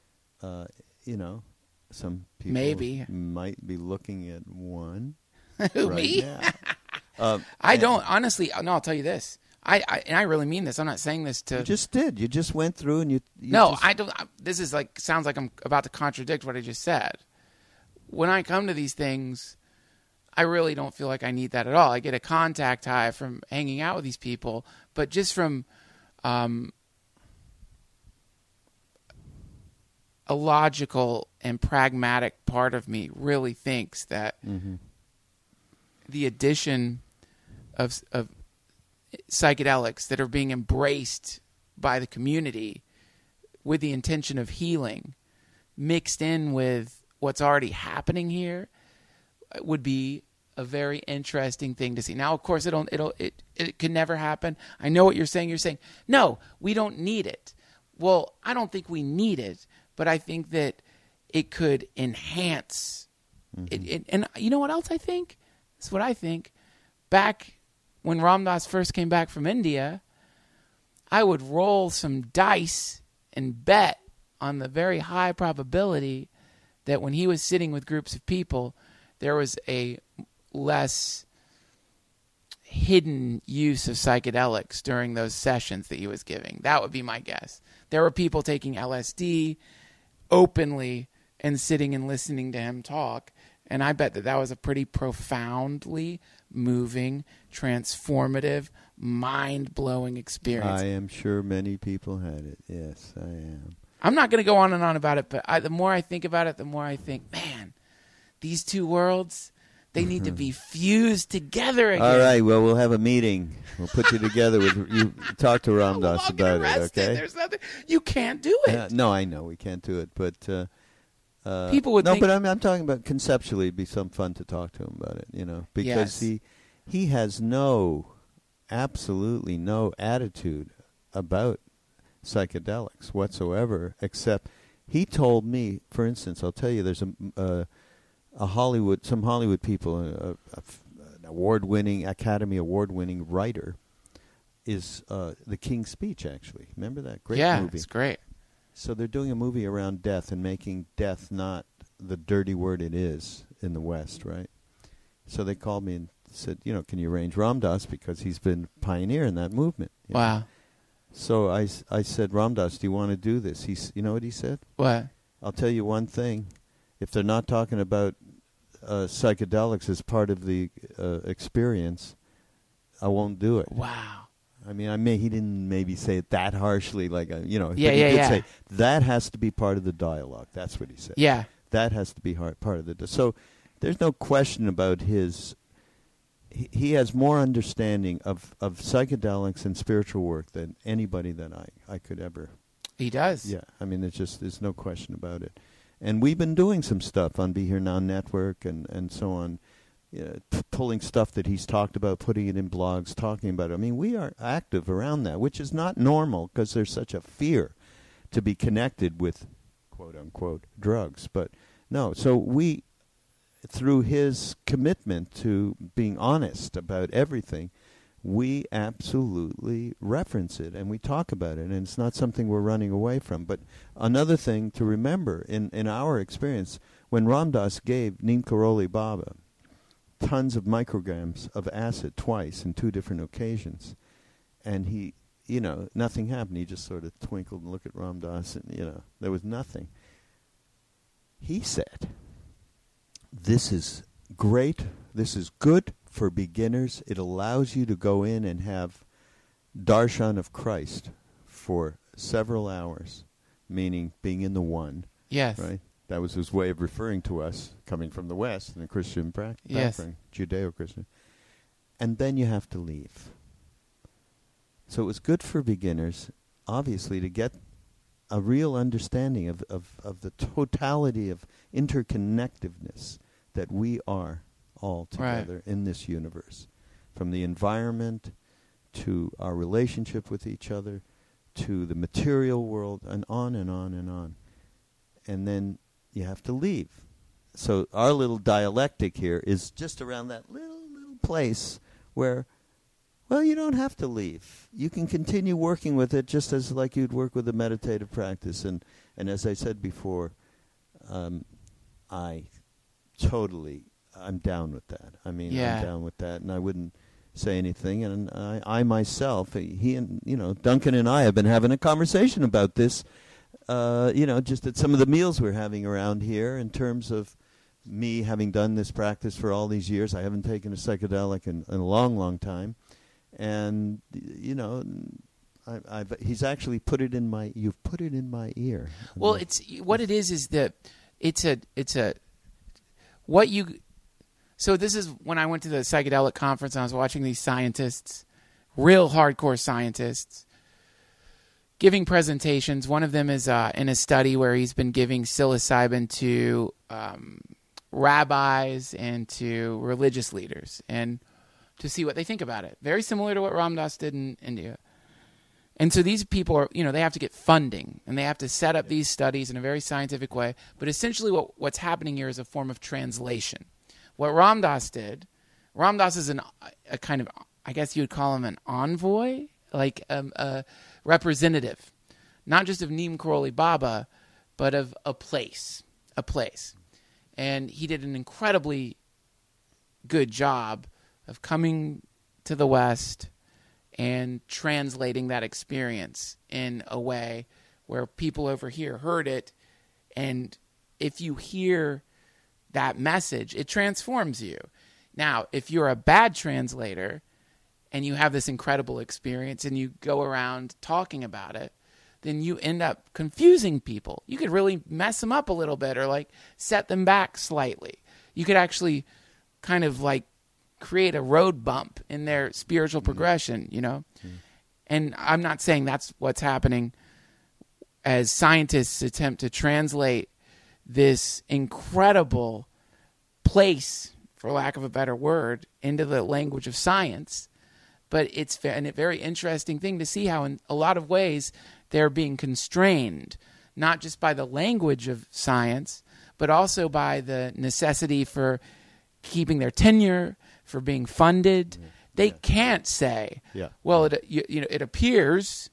Some people maybe might be looking at one. Who, right me? Now. I don't, honestly, no, I'll tell you this. And I really mean this. I'm not saying this to... You just did. You just went through and you no, I don't... This is sounds like I'm about to contradict what I just said. When I come to these things, I really don't feel like I need that at all. I get a contact high from hanging out with these people, but just from a logical and pragmatic part of me really thinks that the addition of psychedelics that are being embraced by the community with the intention of healing, mixed in with what's already happening here, would be a very interesting thing to see. Now, of course, it could never happen. I know what you're saying. You're saying, no, we don't need it. Well, I don't think we need it, but I think that it could enhance it. And you know what else I think? That's what I think. Back when Ram Dass first came back from India, I would roll some dice and bet on the very high probability that when he was sitting with groups of people, there was a less hidden use of psychedelics during those sessions that he was giving. That would be my guess. There were people taking LSD openly and sitting and listening to him talk, and I bet that was a pretty profoundly moving, transformative, mind-blowing experience. I am sure many people had it. Yes, I am. I'm not going to go on and on about it, but the more I think about it, the more I think, man, these two worlds, they need to be fused together again. All right, well, we'll have a meeting. We'll put you together with you. Talk to Ram Dass about it, okay? There's nothing. You can't do it. No, I know we can't do it, but people would think. No, but I'm talking about conceptually. It'd be some fun to talk to him about it, because he has absolutely no attitude about psychedelics whatsoever, except he told me, for instance, I'll tell you, there's some Hollywood people, an award-winning, Academy Award-winning writer is The King's Speech, actually. Remember that? Great movie. Yeah, it's great. So they're doing a movie around death and making death not the dirty word it is in the West, right? So they called me and said, can you arrange Ram Dass, because he's been pioneer in that movement. Wow. So I said, Ram Dass, do you want to do this? You know what he said? What? I'll tell you one thing. If they're not talking about psychedelics as part of the experience, I won't do it. Wow. I mean, he didn't maybe say it that harshly, like, but he did say, that has to be part of the dialogue. That's what he said. Yeah. That has to be part of the... So there's no question about his he has more understanding of psychedelics and spiritual work than anybody that I could ever. He does. Yeah, I mean, there's no question about it. And we've been doing some stuff on Be Here Now Network and so on, pulling stuff that he's talked about, putting it in blogs, talking about it. I mean, we are active around that, which is not normal because there's such a fear to be connected with quote-unquote drugs. But no, so we, through his commitment to being honest about everything, we absolutely reference it and we talk about it, and it's not something we're running away from. But another thing to remember, in our experience, when Ram Dass gave Neem Karoli Baba tons of micrograms of acid twice in 2 different occasions, and he, nothing happened. He just sort of twinkled and looked at Ram Dass, and, there was nothing. He said, "This is great. This is good for beginners. It allows you to go in and have darshan of Christ for several hours," meaning being in the one. Yes. Right? That was his way of referring to us coming from the West and the Christian background, Judeo-Christian. And then you have to leave. So it was good for beginners, obviously, to get a real understanding of the totality of interconnectedness that we are all together in this universe, from the environment to our relationship with each other to the material world, and on and on and on. And then you have to leave. So our little dialectic here is just around that little place where, well, you don't have to leave. You can continue working with it just as like you'd work with a meditative practice. And as I said before, I'm down with that. I mean, I'm down with that, and I wouldn't say anything. And I myself, he and, Duncan and I have been having a conversation about this, just at some of the meals we're having around here, in terms of me having done this practice for all these years. I haven't taken a psychedelic in a long, long time. And, he's actually you've put it in my ear. Well, what it is that so this is when I went to the psychedelic conference and I was watching these scientists, real hardcore scientists, giving presentations. One of them is in a study where he's been giving psilocybin to rabbis and to religious leaders and to see what they think about it. Very similar to what Ram Dass did in India. And so these people are, they have to get funding and they have to set up these studies in a very scientific way. But essentially what's happening here is a form of translation. What Ram Dass did, Ram Dass is a kind of, I guess you would call him an envoy, like a representative, not just of Neem Karoli Baba, but of a place. And he did an incredibly good job of coming to the West and translating that experience in a way where people over here heard it. And if you hear that message, it transforms you. Now, if you're a bad translator and you have this incredible experience and you go around talking about it, then you end up confusing people. You could really mess them up a little bit or like set them back slightly. You could actually kind of like create a road bump in their spiritual progression, And I'm not saying that's what's happening as scientists attempt to translate this incredible place, for lack of a better word, into the language of science. But it's a very interesting thing to see how in a lot of ways they're being constrained, not just by the language of science, but also by the necessity for keeping their tenure, for being funded. They can't say, well, it appears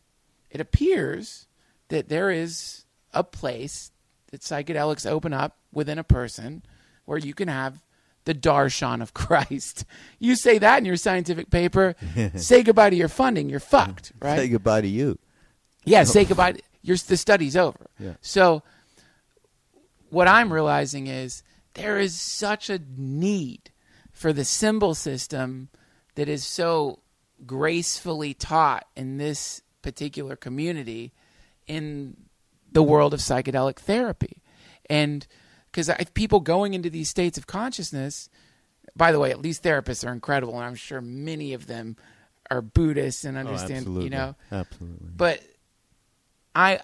that there is a place that psychedelics open up within a person where you can have the darshan of Christ. You say that in your scientific paper, say goodbye to your funding, you're fucked, right? Say goodbye to you. Yeah, say goodbye. The study's over. Yeah. So what I'm realizing is there is such a need for the symbol system that is so gracefully taught in this particular community in the world of psychedelic therapy. And because people going into these states of consciousness, by the way, these therapists are incredible, and I'm sure many of them are Buddhists and understand, absolutely. Absolutely. But I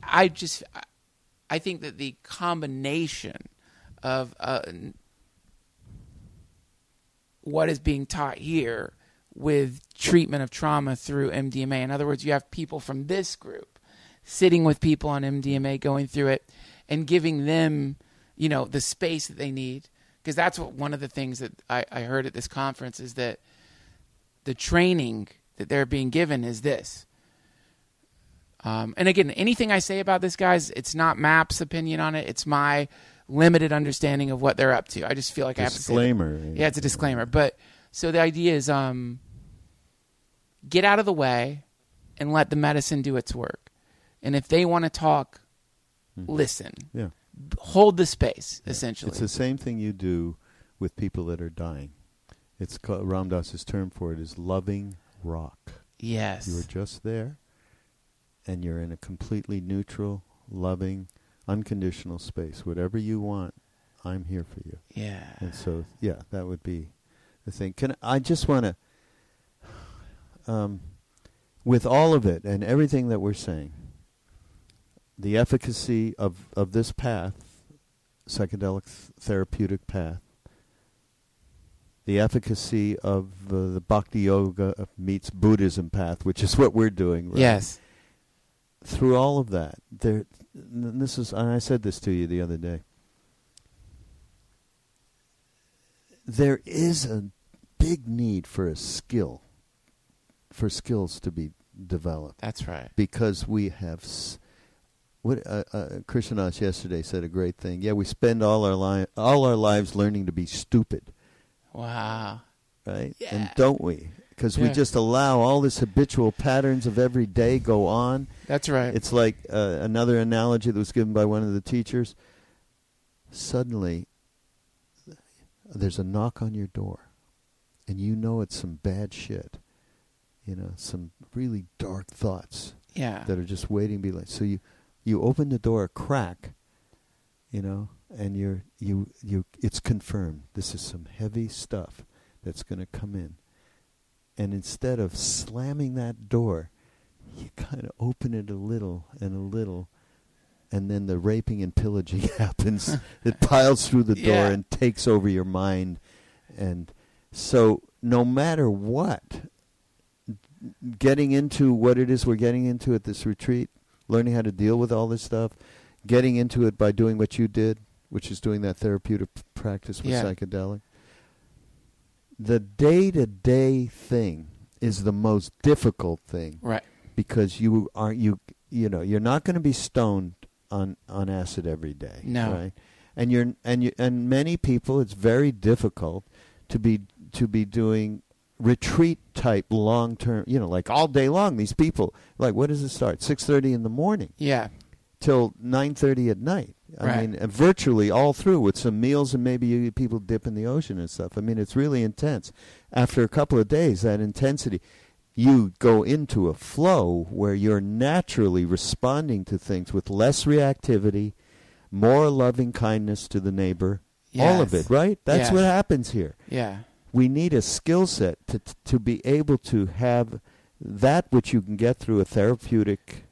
think that the combination of what is being taught here with treatment of trauma through MDMA, in other words, you have people from this group sitting with people on MDMA going through it and giving them, the space that they need. Because that's one of the things that I heard at this conference is that the training that they're being given is this. And again, anything I say about this, guys, it's not MAP's opinion on it. It's my limited understanding of what they're up to. I just feel like I have to say disclaimer. Yeah, it's a disclaimer. But so the idea is get out of the way and let the medicine do its work. And if they want to talk, listen. Yeah. Hold the space, essentially. It's the same thing you do with people that are dying. It's called, Ram Dass's term for it is loving rock. Yes. You are just there, and you're in a completely neutral, loving, unconditional space. Whatever you want, I'm here for you. Yeah. And so, that would be the thing. I just want to, with all of it and everything that we're saying, the efficacy of this path, psychedelic therapeutic path, the efficacy of the Bhakti Yoga meets Buddhism path, which is what we're doing, right? Yes. Through all of that, and I said this to you the other day, there is a big need for skills to be developed. That's right. Because we have... Krishnadas yesterday said a great thing. Yeah, we spend all our lives learning to be stupid. Wow. Right? Yeah. And don't we? Because we just allow all this habitual patterns of every day go on. That's right. It's like another analogy that was given by one of the teachers. Suddenly, there's a knock on your door, and you know it's some bad shit. Some really dark thoughts that are just waiting to be like. So you open the door a crack, and it's confirmed. This is some heavy stuff that's going to come in. And instead of slamming that door, you kind of open it a little, and then the raping and pillaging happens. It piles through the door and takes over your mind. And so no matter what, getting into what it is we're getting into at this retreat, learning how to deal with all this stuff, getting into it by doing what you did, which is doing that therapeutic practice with psychedelic. The day-to-day thing is the most difficult thing, right? Because you're not going to be stoned on acid every day, no, right? And many people, it's very difficult to be doing retreat type long term, like all day long. These people, like, what does it start? 6:30 in the morning, till 9:30 at night. I mean, virtually all through with some meals and maybe people dip in the ocean and stuff. I mean, it's really intense. After a couple of days, that intensity, you go into a flow where you're naturally responding to things with less reactivity, more loving kindness to the neighbor, all of it, right? That's what happens here. Yeah. We need a skill set to be able to have that which you can get through a therapeutic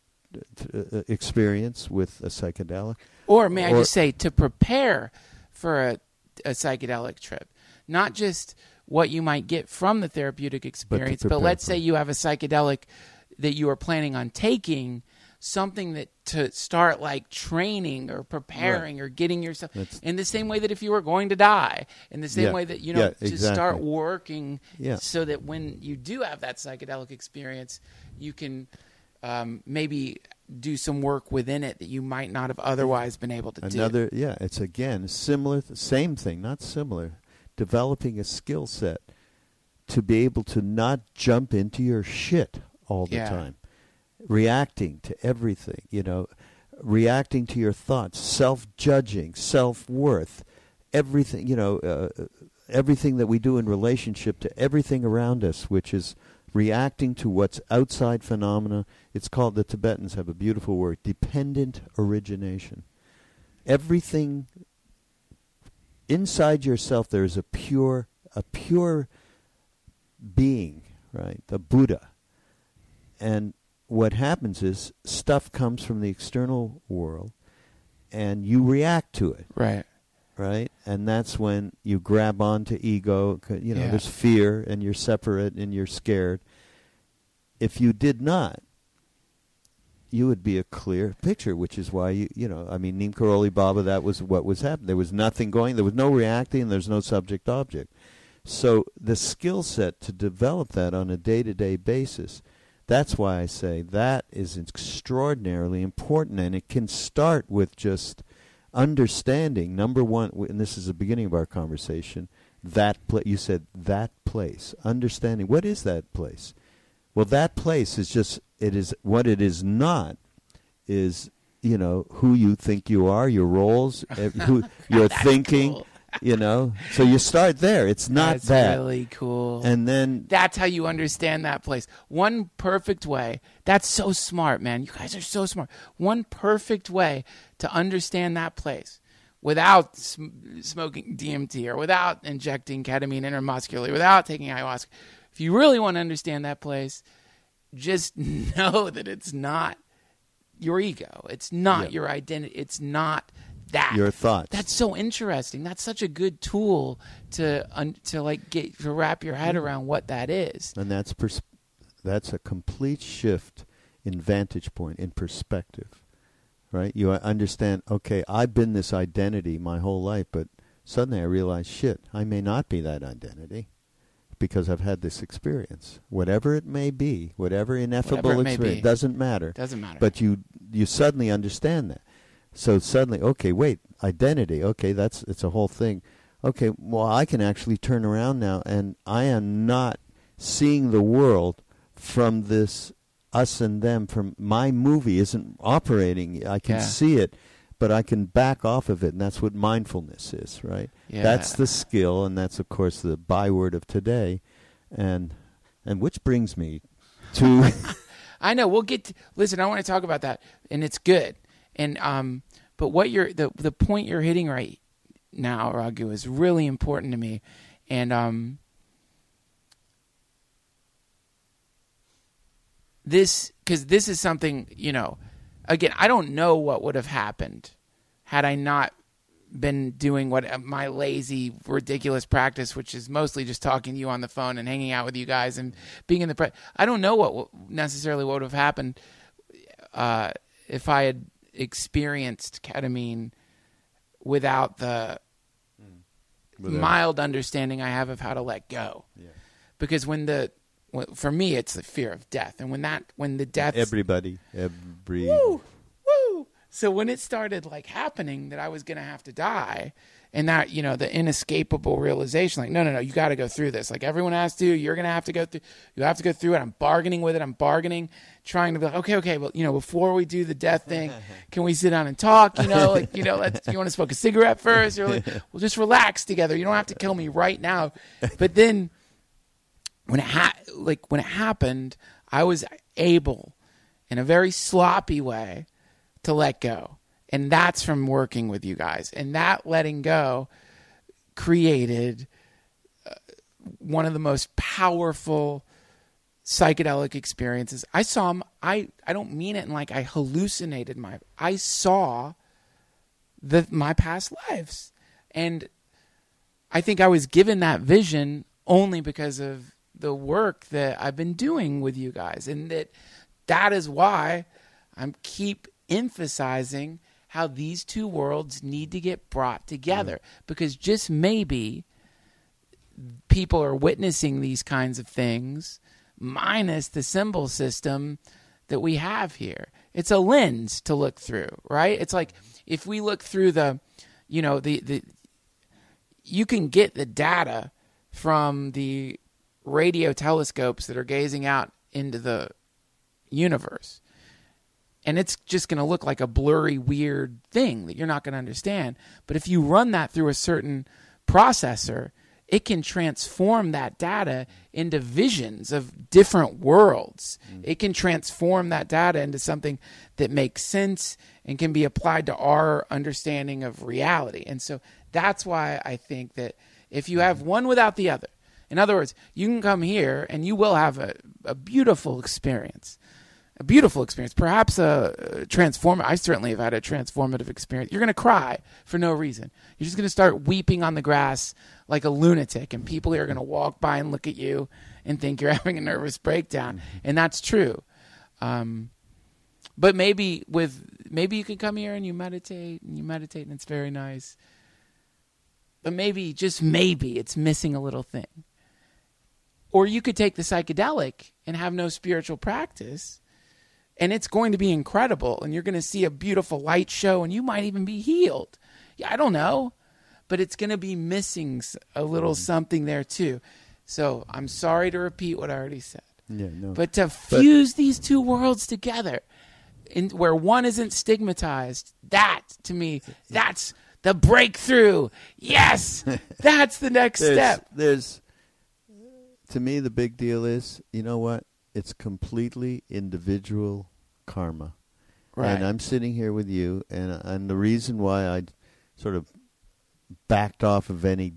experience with a psychedelic. Or may I just say, to prepare for a psychedelic trip, not just what you might get from the therapeutic experience, but let's say you have a psychedelic that you are planning on taking, something that to start like training or preparing or getting yourself in the same way that if you were going to die, in the same way that, to start working so that when you do have that psychedelic experience, you can maybe do some work within it that you might not have otherwise been able to do. It's again similar, same thing, not similar. Developing a skill set to be able to not jump into your shit all the time. Reacting to everything, reacting to your thoughts, self-judging, self-worth, everything, everything that we do in relationship to everything around us, which is reacting to what's outside phenomena. It's called, the Tibetans have a beautiful word, dependent origination. Everything inside yourself there is a pure being, right? The Buddha. And what happens is stuff comes from the external world and you react to it. Right. Right? And that's when you grab onto ego. You know, there's fear and you're separate and you're scared. If you did not, you would be a clear picture, which is why, Neem Karoli Baba, that was what was happening. There was nothing going, there was no reacting, there's no subject-object. So the skill set to develop that on a day-to-day basis, that's why I say that is extraordinarily important, and it can start with just understanding, number one, and this is the beginning of our conversation, you said that place, understanding, what is that place? Well, that place is just, it is what it is not is, who you think you are, your roles, who you're thinking, cool. So you start there. It's not That's that. really cool. And then that's how you understand that place. One perfect way. That's so smart, man. You guys are so smart. One perfect way to understand that place without smoking DMT or without injecting ketamine intramuscularly, without taking ayahuasca. If you really want to understand that place, just know that it's not your ego. It's not your identity. It's not that. Your thoughts. That's so interesting. That's such a good tool to wrap your head around what that is. And that's a complete shift in vantage point, in perspective, right? You understand, okay, I've been this identity my whole life, but suddenly I realize, shit, I may not be that identity. Because I've had this experience, whatever it may be, whatever ineffable experience, doesn't matter. Doesn't matter. But you suddenly understand that. So suddenly, okay, wait, identity, okay, it's a whole thing. Okay, well, I can actually turn around now, and I am not seeing the world from this us and them. From my movie isn't operating. I can see it. But I can back off of it, and that's what mindfulness is, right? Yeah. That's the skill, and that's, of course, the byword of today. And which brings me to... I know. We'll get to... Listen, I want to talk about that, and it's good. And but what the point you're hitting right now, Raghu, is really important to me. And because this is something, again, I don't know what would have happened had I not been doing what my lazy, ridiculous practice, which is mostly just talking to you on the phone and hanging out with you guys and being in the I don't know what would have happened if I had experienced ketamine without the mild understanding I have of how to let go. Yeah. Because for me, it's the fear of death. And when the death... Woo! So when it started happening that I was going to have to die, and that, the inescapable realization, no, you got to go through this. Everyone has to, you're going to have to go through, you have to go through it. I'm bargaining with it. I'm trying to be okay, well, before we do the death thing, can we sit down and talk? You want to smoke a cigarette first? Or we'll just relax together. You don't have to kill me right now. But then, when it happened, I was able, in a very sloppy way, to let go. And that's from working with you guys. And that letting go created one of the most powerful psychedelic experiences. I saw him, I don't mean it in I hallucinated I saw my past lives. And I think I was given that vision only because of the work that I've been doing with you guys. And that is why I keep emphasizing how these two worlds need to get brought together. Because just maybe people are witnessing these kinds of things minus the symbol system that we have here. It's a lens to look through, right? It's if we look through you can get the data from the radio telescopes that are gazing out into the universe. And it's just going to look like a blurry, weird thing that you're not going to understand. But if you run that through a certain processor, it can transform that data into visions of different worlds. It can transform that data into something that makes sense and can be applied to our understanding of reality. And so That's why I think that if you have one without the other, in other words, you can come here and you will have a beautiful experience. A beautiful experience, perhaps a transformative. I certainly have had a transformative experience. You're going to cry for no reason. You're just going to start weeping on the grass like a lunatic, and people are going to walk by and look at you and think you're having a nervous breakdown, and that's true. But maybe you can come here and you meditate, and it's very nice. But maybe, just maybe, it's missing a little thing. Or you could take the psychedelic and have no spiritual practice, and it's going to be incredible, and you're going to see a beautiful light show, and you might even be healed. Yeah, I don't know, but it's going to be missing a little something there too. So I'm sorry to repeat what I already said. Yeah, no. But to fuse these two worlds together, where one isn't stigmatized, that, to me, that's the breakthrough. Yes, that's the next step. To me, the big deal is, you know what? It's completely individual karma. Right. And I'm sitting here with you, and the reason why I sort of backed off of any,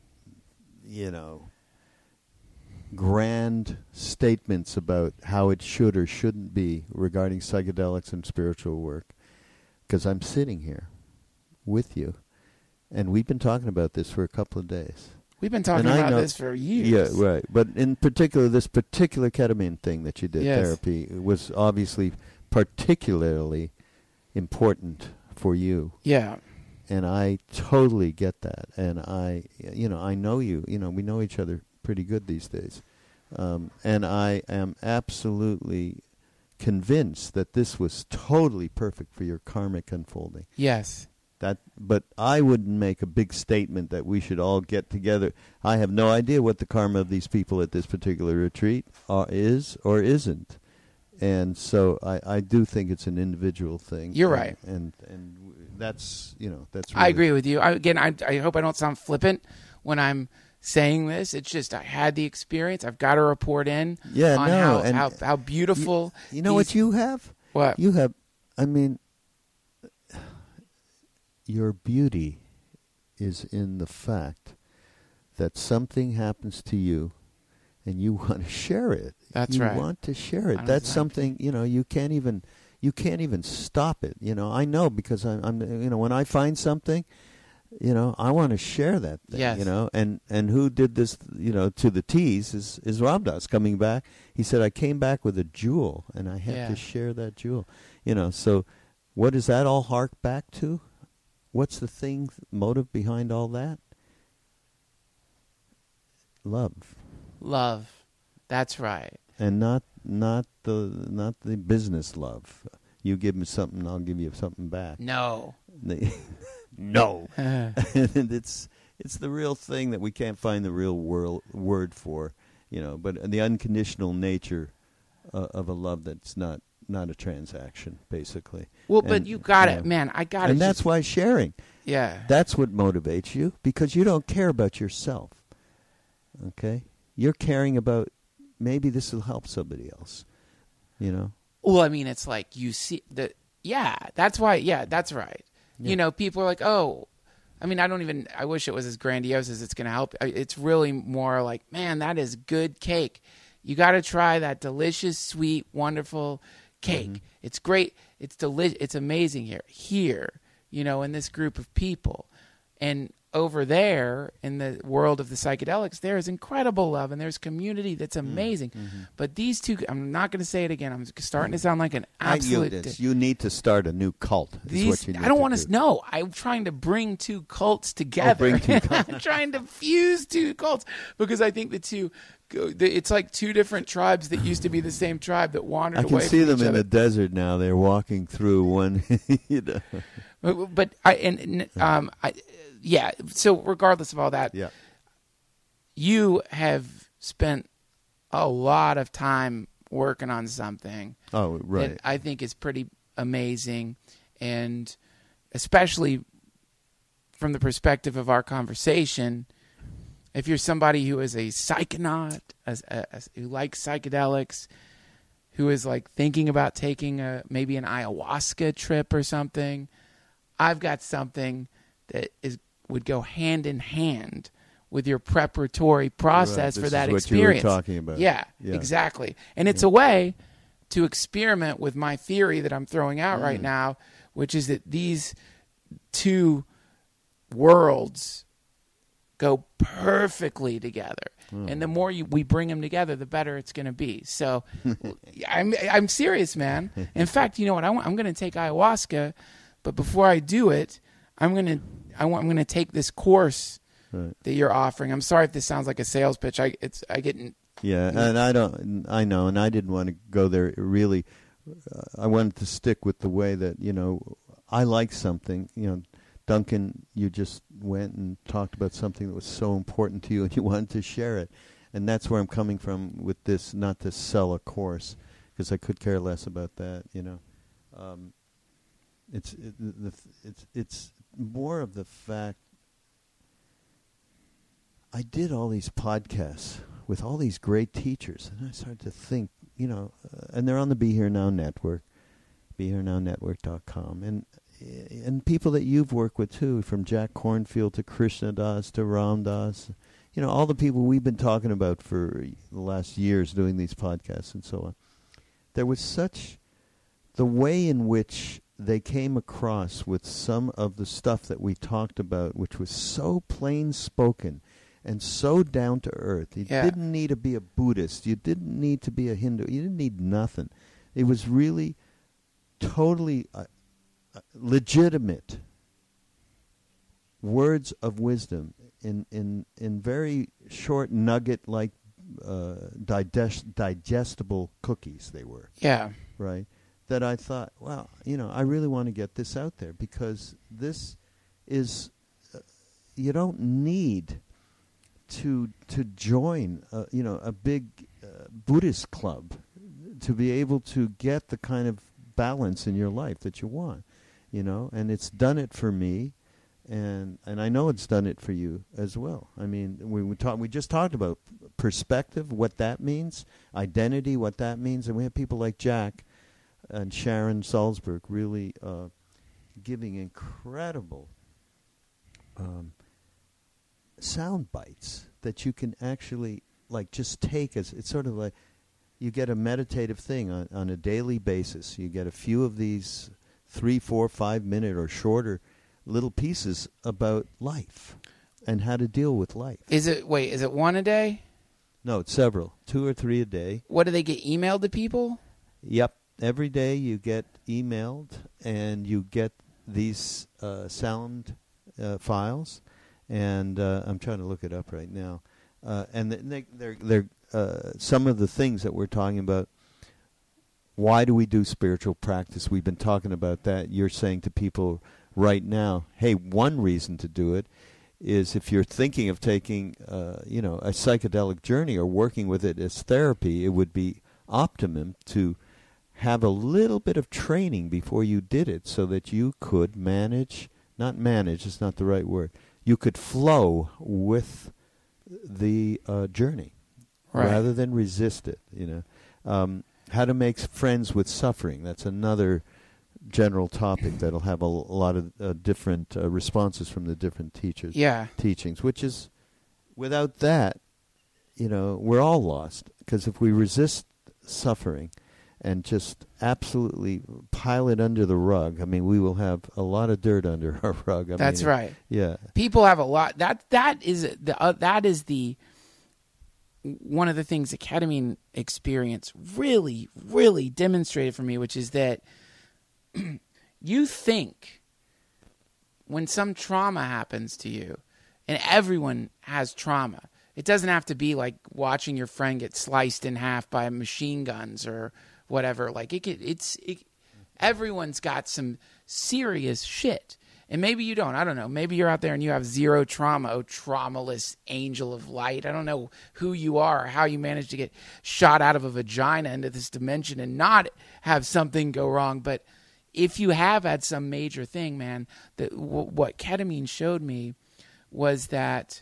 grand statements about how it should or shouldn't be regarding psychedelics and spiritual work, because I'm sitting here with you, and we've been talking about this for a couple of days. We've been talking about this for years. Yeah, right. But in particular, this particular ketamine thing that you did, yes. therapy, was obviously particularly important for you. Yeah. And I totally get that. And I know you. We know each other pretty good these days. And I am absolutely convinced that this was totally perfect for your karmic unfolding. Yes. But I wouldn't make a big statement that we should all get together. I have no idea what the karma of these people at this particular retreat is or isn't. And so I do think it's an individual thing. You're right. And that's, that's really, I agree with you. I hope I don't sound flippant when I'm saying this. It's just I had the experience. I've got to report in on how beautiful. You know what you have? What? You have, your beauty is in the fact that something happens to you and you want to share it. That's right. You want to share it. That's something, you can't even stop it. I know, because I'm when I find something, I want to share that thing, yes. and who did this, to the T's is Ram Dass coming back. He said, I came back with a jewel and I had to share that jewel. So what does that all hark back to? What's the motive behind all that? Love. Love. That's right. And not the business love. You give me something, I'll give you something back. No. No. And it's the real thing that we can't find the real word for, but the unconditional nature of a love that's not a transaction, basically. Well, but you got it, man. I got it. And that's why sharing. Yeah. That's what motivates you, because you don't care about yourself. Okay? You're caring about, maybe this will help somebody else. Well, it's like you see that. Yeah, that's why. Yeah, that's right. Yeah. People are like, oh, I wish it was as grandiose as it's going to help. It's really more like, man, that is good cake. You got to try that delicious, sweet, wonderful cake. Mm-hmm. It's great. It's delicious. It's amazing here, in this group of people. And over there in the world of the psychedelics, there is incredible love and there's community that's amazing. Mm-hmm. But these two, I'm not going to say it again. I'm starting to sound like an absolute. You need to start a new cult. I don't want to know. I'm trying to bring two cults together. I'm trying to fuse two cults, because I think the two. It's like two different tribes that used to be the same tribe that wandered away. I can see them in the desert now. They're walking through one. But yeah. So regardless of all that, you have spent a lot of time working on something. Oh, right. That I think is pretty amazing, and especially from the perspective of our conversation. If you're somebody who is a psychonaut, who likes psychedelics, who is like thinking about taking maybe an ayahuasca trip or something, I've got something that is would go hand in hand with your preparatory process Right, for that this is experience. what you were talking about. Yeah, exactly. And it's a way to experiment with my theory that I'm throwing out right now, which is that these two worlds go perfectly together. And the more we bring them together, the better it's going to be. So I'm serious, man. In fact, you know what? I'm going to take ayahuasca, but before I do it, I'm going to take this course that you're offering. I'm sorry if this sounds like a sales pitch. Yeah, and I know, and I didn't want to go there really. I wanted to stick with the way that, I like something, Duncan, you just went and talked about something that was so important to you and you wanted to share it. And that's where I'm coming from with this, not to sell a course, because I could care less about that, It's more of the fact I did all these podcasts with all these great teachers, and I started to think, and they're on the Be Here Now Network, BeHereNowNetwork.com, and people that you've worked with too, from Jack Kornfield to Krishna Das to Ram Dass, all the people we've been talking about for the last years doing these podcasts and so on. There was such the way in which they came across with some of the stuff that we talked about, which was so plain spoken and so down to earth. You didn't need to be a Buddhist. You didn't need to be a Hindu. You didn't need nothing. It was really totally legitimate words of wisdom in very short nugget-like digestible cookies they were. Yeah. Right? That I thought, well, I really want to get this out there, because this is, you don't need to join, a big Buddhist club to be able to get the kind of balance in your life that you want, and it's done it for me, and I know it's done it for you as well. I mean, we just talked about perspective, what that means, identity, what that means, and we have people like Jack and Sharon Salzberg really giving incredible sound bites that you can actually just take as, it's sort of like you get a meditative thing on a daily basis. You get a few of these 3, 4, 5 minute or shorter little pieces about life and how to deal with life. Is it one a day? No, it's several, 2 or 3 a day. What, do they get emailed to people? Yep. Every day you get emailed, and you get these sound files, and I'm trying to look it up right now. And they're some of the things that we're talking about. Why do we do spiritual practice? We've been talking about that. You're saying to people right now, hey, one reason to do it is if you're thinking of taking a psychedelic journey or working with it as therapy, it would be optimum to have a little bit of training before you did it, so that you could not manage, it's not the right word, you could flow with the journey, right, rather than resist it. How to make friends with suffering, that's another general topic that'll have a lot of different responses from the different teachers, teachings, which is, without that, we're all lost, because if we resist suffering and just absolutely pile it under the rug, I mean, we will have a lot of dirt under our rug. That's right. Yeah. People have a lot. That is the one of the things the ketamine experience really, really demonstrated for me, which is that you think when some trauma happens to you, and everyone has trauma, it doesn't have to be like watching your friend get sliced in half by machine guns or whatever. Like everyone's got some serious shit. And maybe you don't. I don't know. Maybe you're out there and you have zero trauma. Oh, traumaless angel of light. I don't know who you are or how you managed to get shot out of a vagina into this dimension and not have something go wrong. But if you have had some major thing, man, what ketamine showed me was that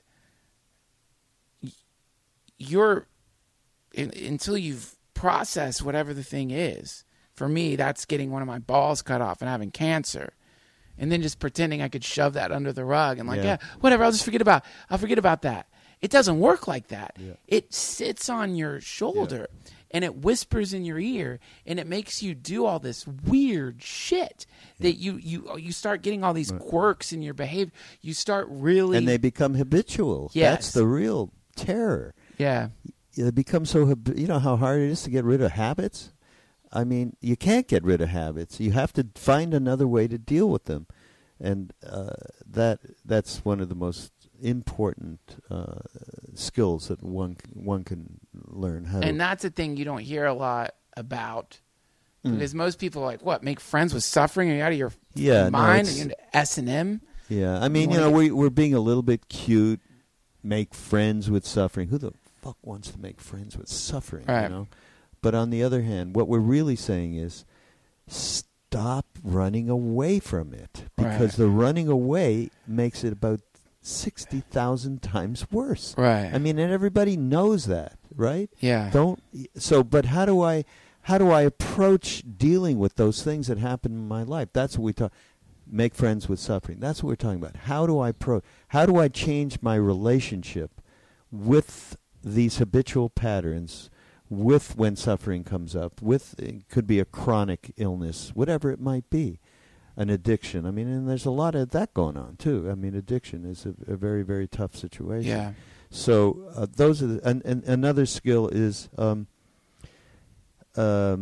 until you've processed whatever the thing is, for me, that's getting one of my balls cut off and having cancer. and then just pretending I could shove that under the rug and whatever, I'll forget about that. It doesn't work like that. Yeah. It sits on your shoulder and it whispers in your ear and it makes you do all this weird shit that you start getting all these quirks in your behavior. You start really... And they become habitual. Yes. That's the real terror. Yeah. They become so... You know how hard it is to get rid of habits? I mean, you can't get rid of habits. You have to find another way to deal with them. And that's one of the most important skills that one can learn how to. And that's a thing you don't hear a lot about, because most people are like, what, make friends with suffering? Are you out of your mind? Are you into S&M? Yeah, I mean, we're being a little bit cute, make friends with suffering. Who the fuck wants to make friends with suffering, right. you know? But on the other hand, what we're really saying is stop running away from it, because the running away makes it about 60,000 times worse. Right. I mean, and everybody knows that, right? Yeah. But how do I approach dealing with those things that happen in my life? That's what we talk. Make friends with suffering. That's what we're talking about. How do I change my relationship with these habitual patterns, with when suffering comes up, with it could be a chronic illness, whatever it might be. An addiction. I mean, and there's a lot of that going on too. I mean, addiction is a very, very tough situation. Yeah. So those are and another skill is that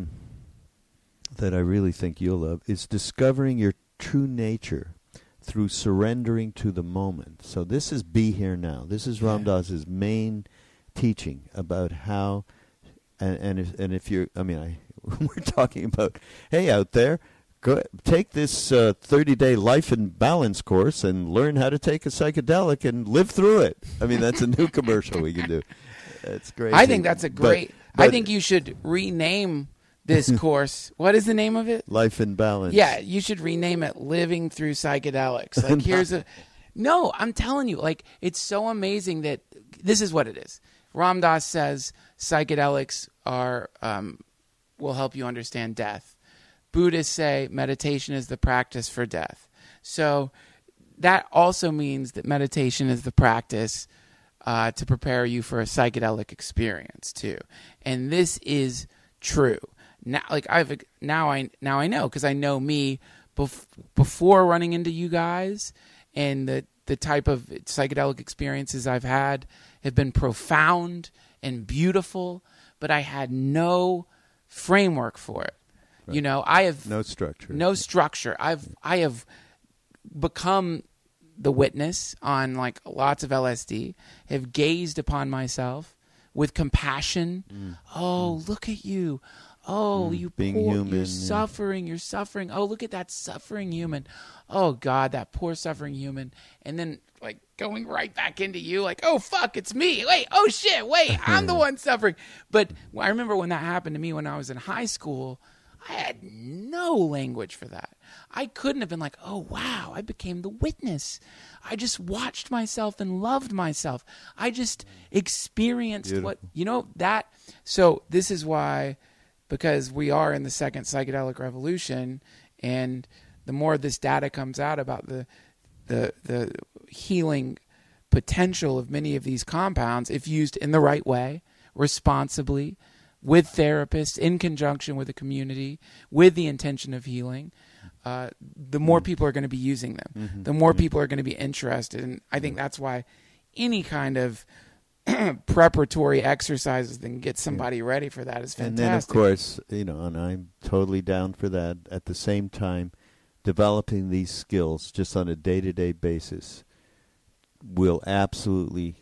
I really think you'll love is discovering your true nature through surrendering to the moment. So this is Be Here Now. This is Ram Dass's main teaching about how, and if you're, I mean, we're talking about, hey, out there. Go take this 30-day life and balance course and learn how to take a psychedelic and live through it. I mean, that's a new commercial we can do. That's great. I think that's a great... I think you should rename this course. What is the name of it? Life and Balance. Yeah, you should rename it Living Through Psychedelics. Like, here's a... No, I'm telling you, like, it's so amazing that this is what it is. Ram Dass says psychedelics are will help you understand death. Buddhists say meditation is the practice for death. So that also means that meditation is the practice to prepare you for a psychedelic experience too. And this is true. Now, like I know, because I know me before running into you guys, and the type of psychedelic experiences I've had have been profound and beautiful, but I had no framework for it. Right. You know, I have no structure. No structure. I have become the witness on like lots of LSD, have gazed upon myself with compassion. Oh, look at you. Oh, you being poor, human, you're suffering, you're suffering. Oh, look at that suffering human. Oh God, that poor suffering human. And then like going right back into you, like, oh fuck, it's me. Wait, oh shit, wait, I'm the one suffering. But I remember when that happened to me when I was in high school, I had no language for that. I couldn't have been like, oh, wow, I became the witness. I just watched myself and loved myself. I just experienced Beautiful. that. So this is why, because we are in the second psychedelic revolution, and the more this data comes out about the healing potential of many of these compounds, if used in the right way, responsibly, with therapists, in conjunction with the community, with the intention of healing, the more people are going to be using them. Mm-hmm. The more people are going to be interested. And I think that's why any kind of preparatory exercises that can get somebody ready for that is fantastic. And then, of course, and I'm totally down for that. At the same time, developing these skills just on a day-to-day basis will absolutely,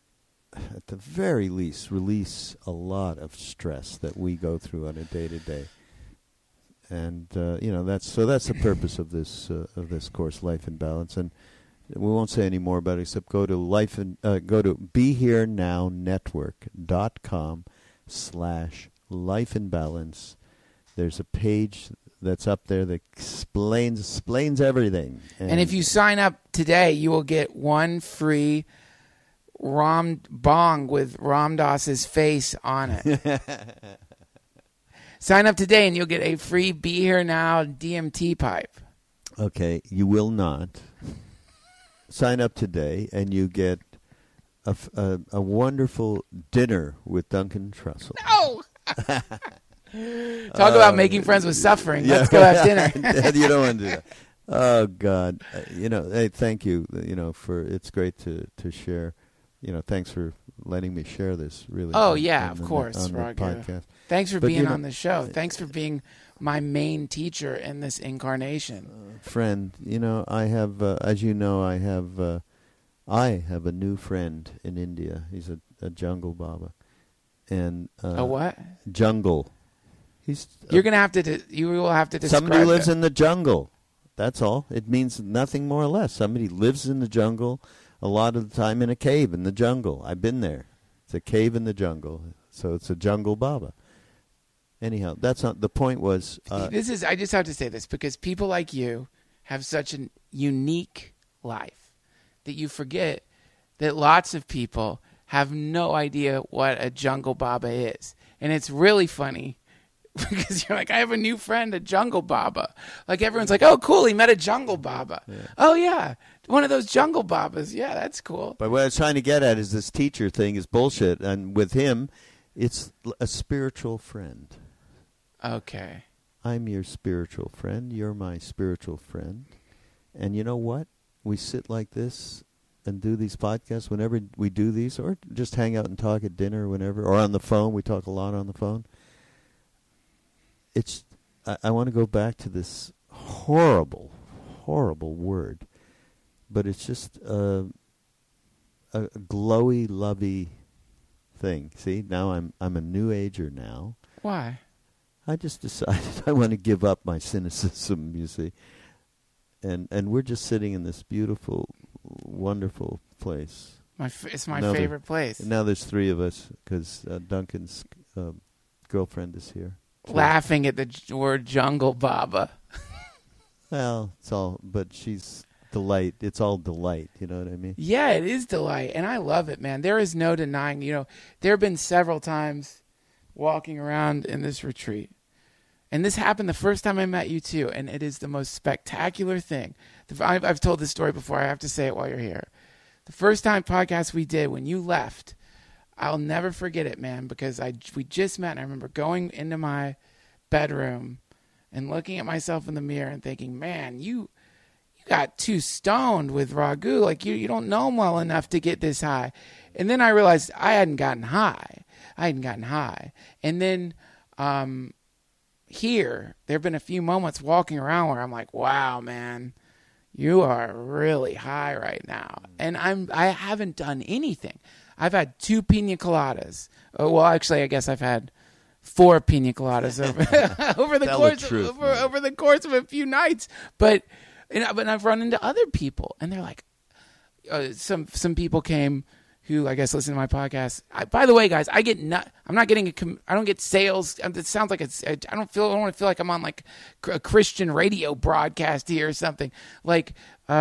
at the very least, release a lot of stress that we go through on a day-to-day. And that's the purpose of this course, Life in Balance. And we won't say any more about it except go to BeHereNow.com/lifeinbalance. There's a page that's up there that explains everything. And if you sign up today, you will get one free Ram bong with Ram Dass's face on it. Sign up today and you'll get a free Be Here Now DMT pipe. Okay, you will not. Sign up today, and you get a wonderful dinner with Duncan Trussell. No! Talk about making friends with suffering. Let's go have dinner. You don't want to do that. Oh, God. Hey, thank you, it's great to share. Thanks for letting me share this, really. Oh, yeah, of course, on the Raghu. podcast. Thanks for being on the show. Thanks for being my main teacher in this incarnation. Friend, I have, as you know, I have a new friend in India. He's a jungle baba. And a what? Jungle. You're gonna have to. You will have to describe. Somebody who lives in the jungle. That's all. It means nothing more or less. Somebody lives in the jungle a lot of the time in a cave in the jungle. I've been there. It's a cave in the jungle, so it's a jungle baba. Anyhow, that's not the point. Was this is? I just have to say this because people like you have such a unique life that you forget that lots of people have no idea what a jungle baba is, and it's really funny. Because you're like, I have a new friend, a jungle baba. Like everyone's like, oh, cool, he met a jungle baba. Yeah. Oh, yeah, one of those jungle babas. Yeah, that's cool. But what I was trying to get at is this teacher thing is bullshit. And with him, it's a spiritual friend. Okay. I'm your spiritual friend. You're my spiritual friend. And you know what? We sit like this and do these podcasts whenever we do these, or just hang out and talk at dinner or whenever, or on the phone. We talk a lot on the phone. I want to go back to this horrible, horrible word, but it's just a glowy, lovey thing. See, now I'm a new ager now. Why? I just decided I want to give up my cynicism, you see. And we're just sitting in this beautiful, wonderful place. It's my favorite place. And now there's three of us because Duncan's girlfriend is here. Laughing at the word jungle baba. Well, but she's delight. It's all delight. You know what I mean? Yeah, it is delight. And I love it, man. There is no denying, there have been several times walking around in this retreat. And this happened the first time I met you too. And it is the most spectacular thing. I've told this story before. I have to say it while you're here. The first time podcast we did when you left, I'll never forget it, man, because we just met, and I remember going into my bedroom and looking at myself in the mirror and thinking, man, you got too stoned with Raghu. Like, you don't know him well enough to get this high. And then I realized I hadn't gotten high. And then here, there have been a few moments walking around where I'm like, wow, man, you are really high right now. And I haven't done anything. I've had 2 pina coladas. Well, actually, I guess I've had 4 pina coladas over the course of a few nights. But I've run into other people, and they're like, some people came who I guess listen to my podcast. By the way, guys, I don't get sales. It sounds like I don't want to feel like I'm on like a Christian radio broadcast here or something. Like,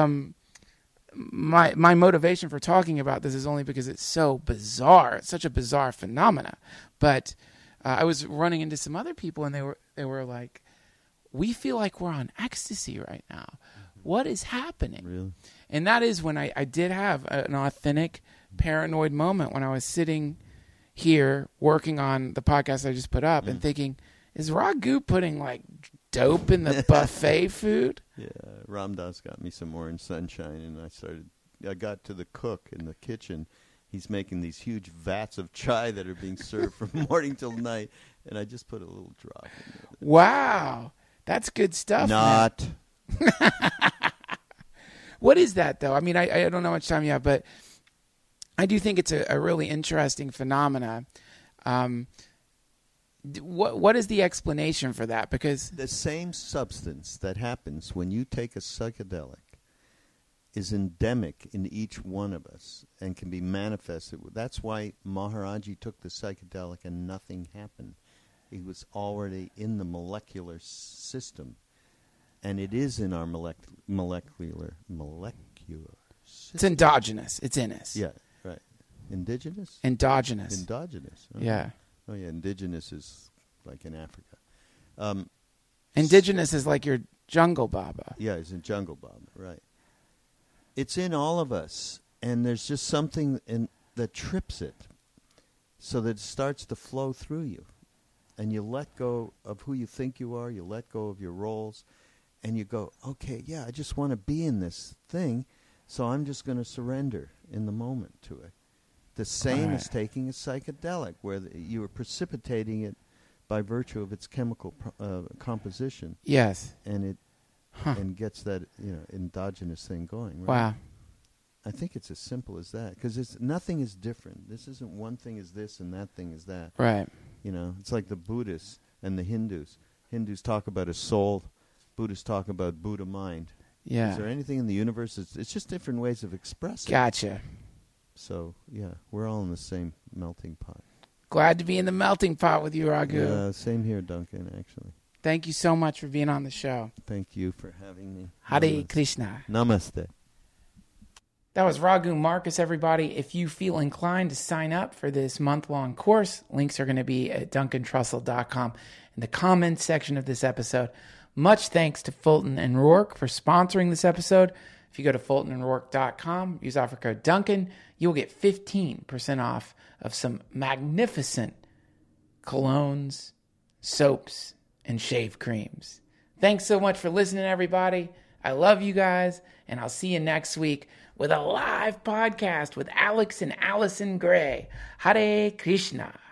my motivation for talking about this is only because it's so bizarre. It's such a bizarre phenomena. But I was running into some other people, and they were like, we feel like we're on ecstasy right now. What is happening? Really? And that is when I did have an authentic paranoid moment when I was sitting here working on the podcast I just put up and thinking, is Raghu putting like dope in the buffet food? Yeah, Ram Dass got me some Orange Sunshine, and I got to the cook in the kitchen. He's making these huge vats of chai that are being served from morning till night, and I just put a little drop in there. Wow, that's good stuff. Not. What is that, though? I mean, I don't know how much time you have, but I do think it's a really interesting phenomena. What is the explanation for that? Because the same substance that happens when you take a psychedelic is endemic in each one of us and can be manifested. That's why Maharaji took the psychedelic and nothing happened. It was already in the molecular system, and it is in our molecular system. It's endogenous. It's in us. Yeah, right. Indigenous? Endogenous. Endogenous. Oh. Yeah. Oh, yeah. Indigenous is like in Africa. Indigenous is like your Jungle Baba. Yeah, he's in Jungle Baba, right. It's in all of us, and there's just something that trips it so that it starts to flow through you. And you let go of who you think you are, you let go of your roles, and you go, okay, yeah, I just want to be in this thing, so I'm just going to surrender in the moment to it. The same as taking a psychedelic, where you are precipitating it by virtue of its chemical composition. Yes. And it and gets that endogenous thing going. Right? Wow. I think it's as simple as that, because nothing is different. This isn't one thing is this and that thing is that. Right. It's like the Buddhists and the Hindus. Hindus talk about a soul. Buddhists talk about Buddha mind. Yeah. Is there anything in the universe? It's just different ways of expressing. Gotcha. So, yeah, we're all in the same melting pot. Glad to be in the melting pot with you, Raghu. Yeah, same here, Duncan, actually. Thank you so much for being on the show. Thank you for having me. Hare Krishna. Namaste. That was Raghu Markus, everybody. If you feel inclined to sign up for this month-long course, links are going to be at duncantrussell.com in the comments section of this episode. Much thanks to Fulton and Rourke for sponsoring this episode. If you go to fultonandrourke.com, use offer code Duncan, you'll get 15% off of some magnificent colognes, soaps, and shave creams. Thanks so much for listening, everybody. I love you guys, and I'll see you next week with a live podcast with Alex and Allison Gray. Hare Krishna.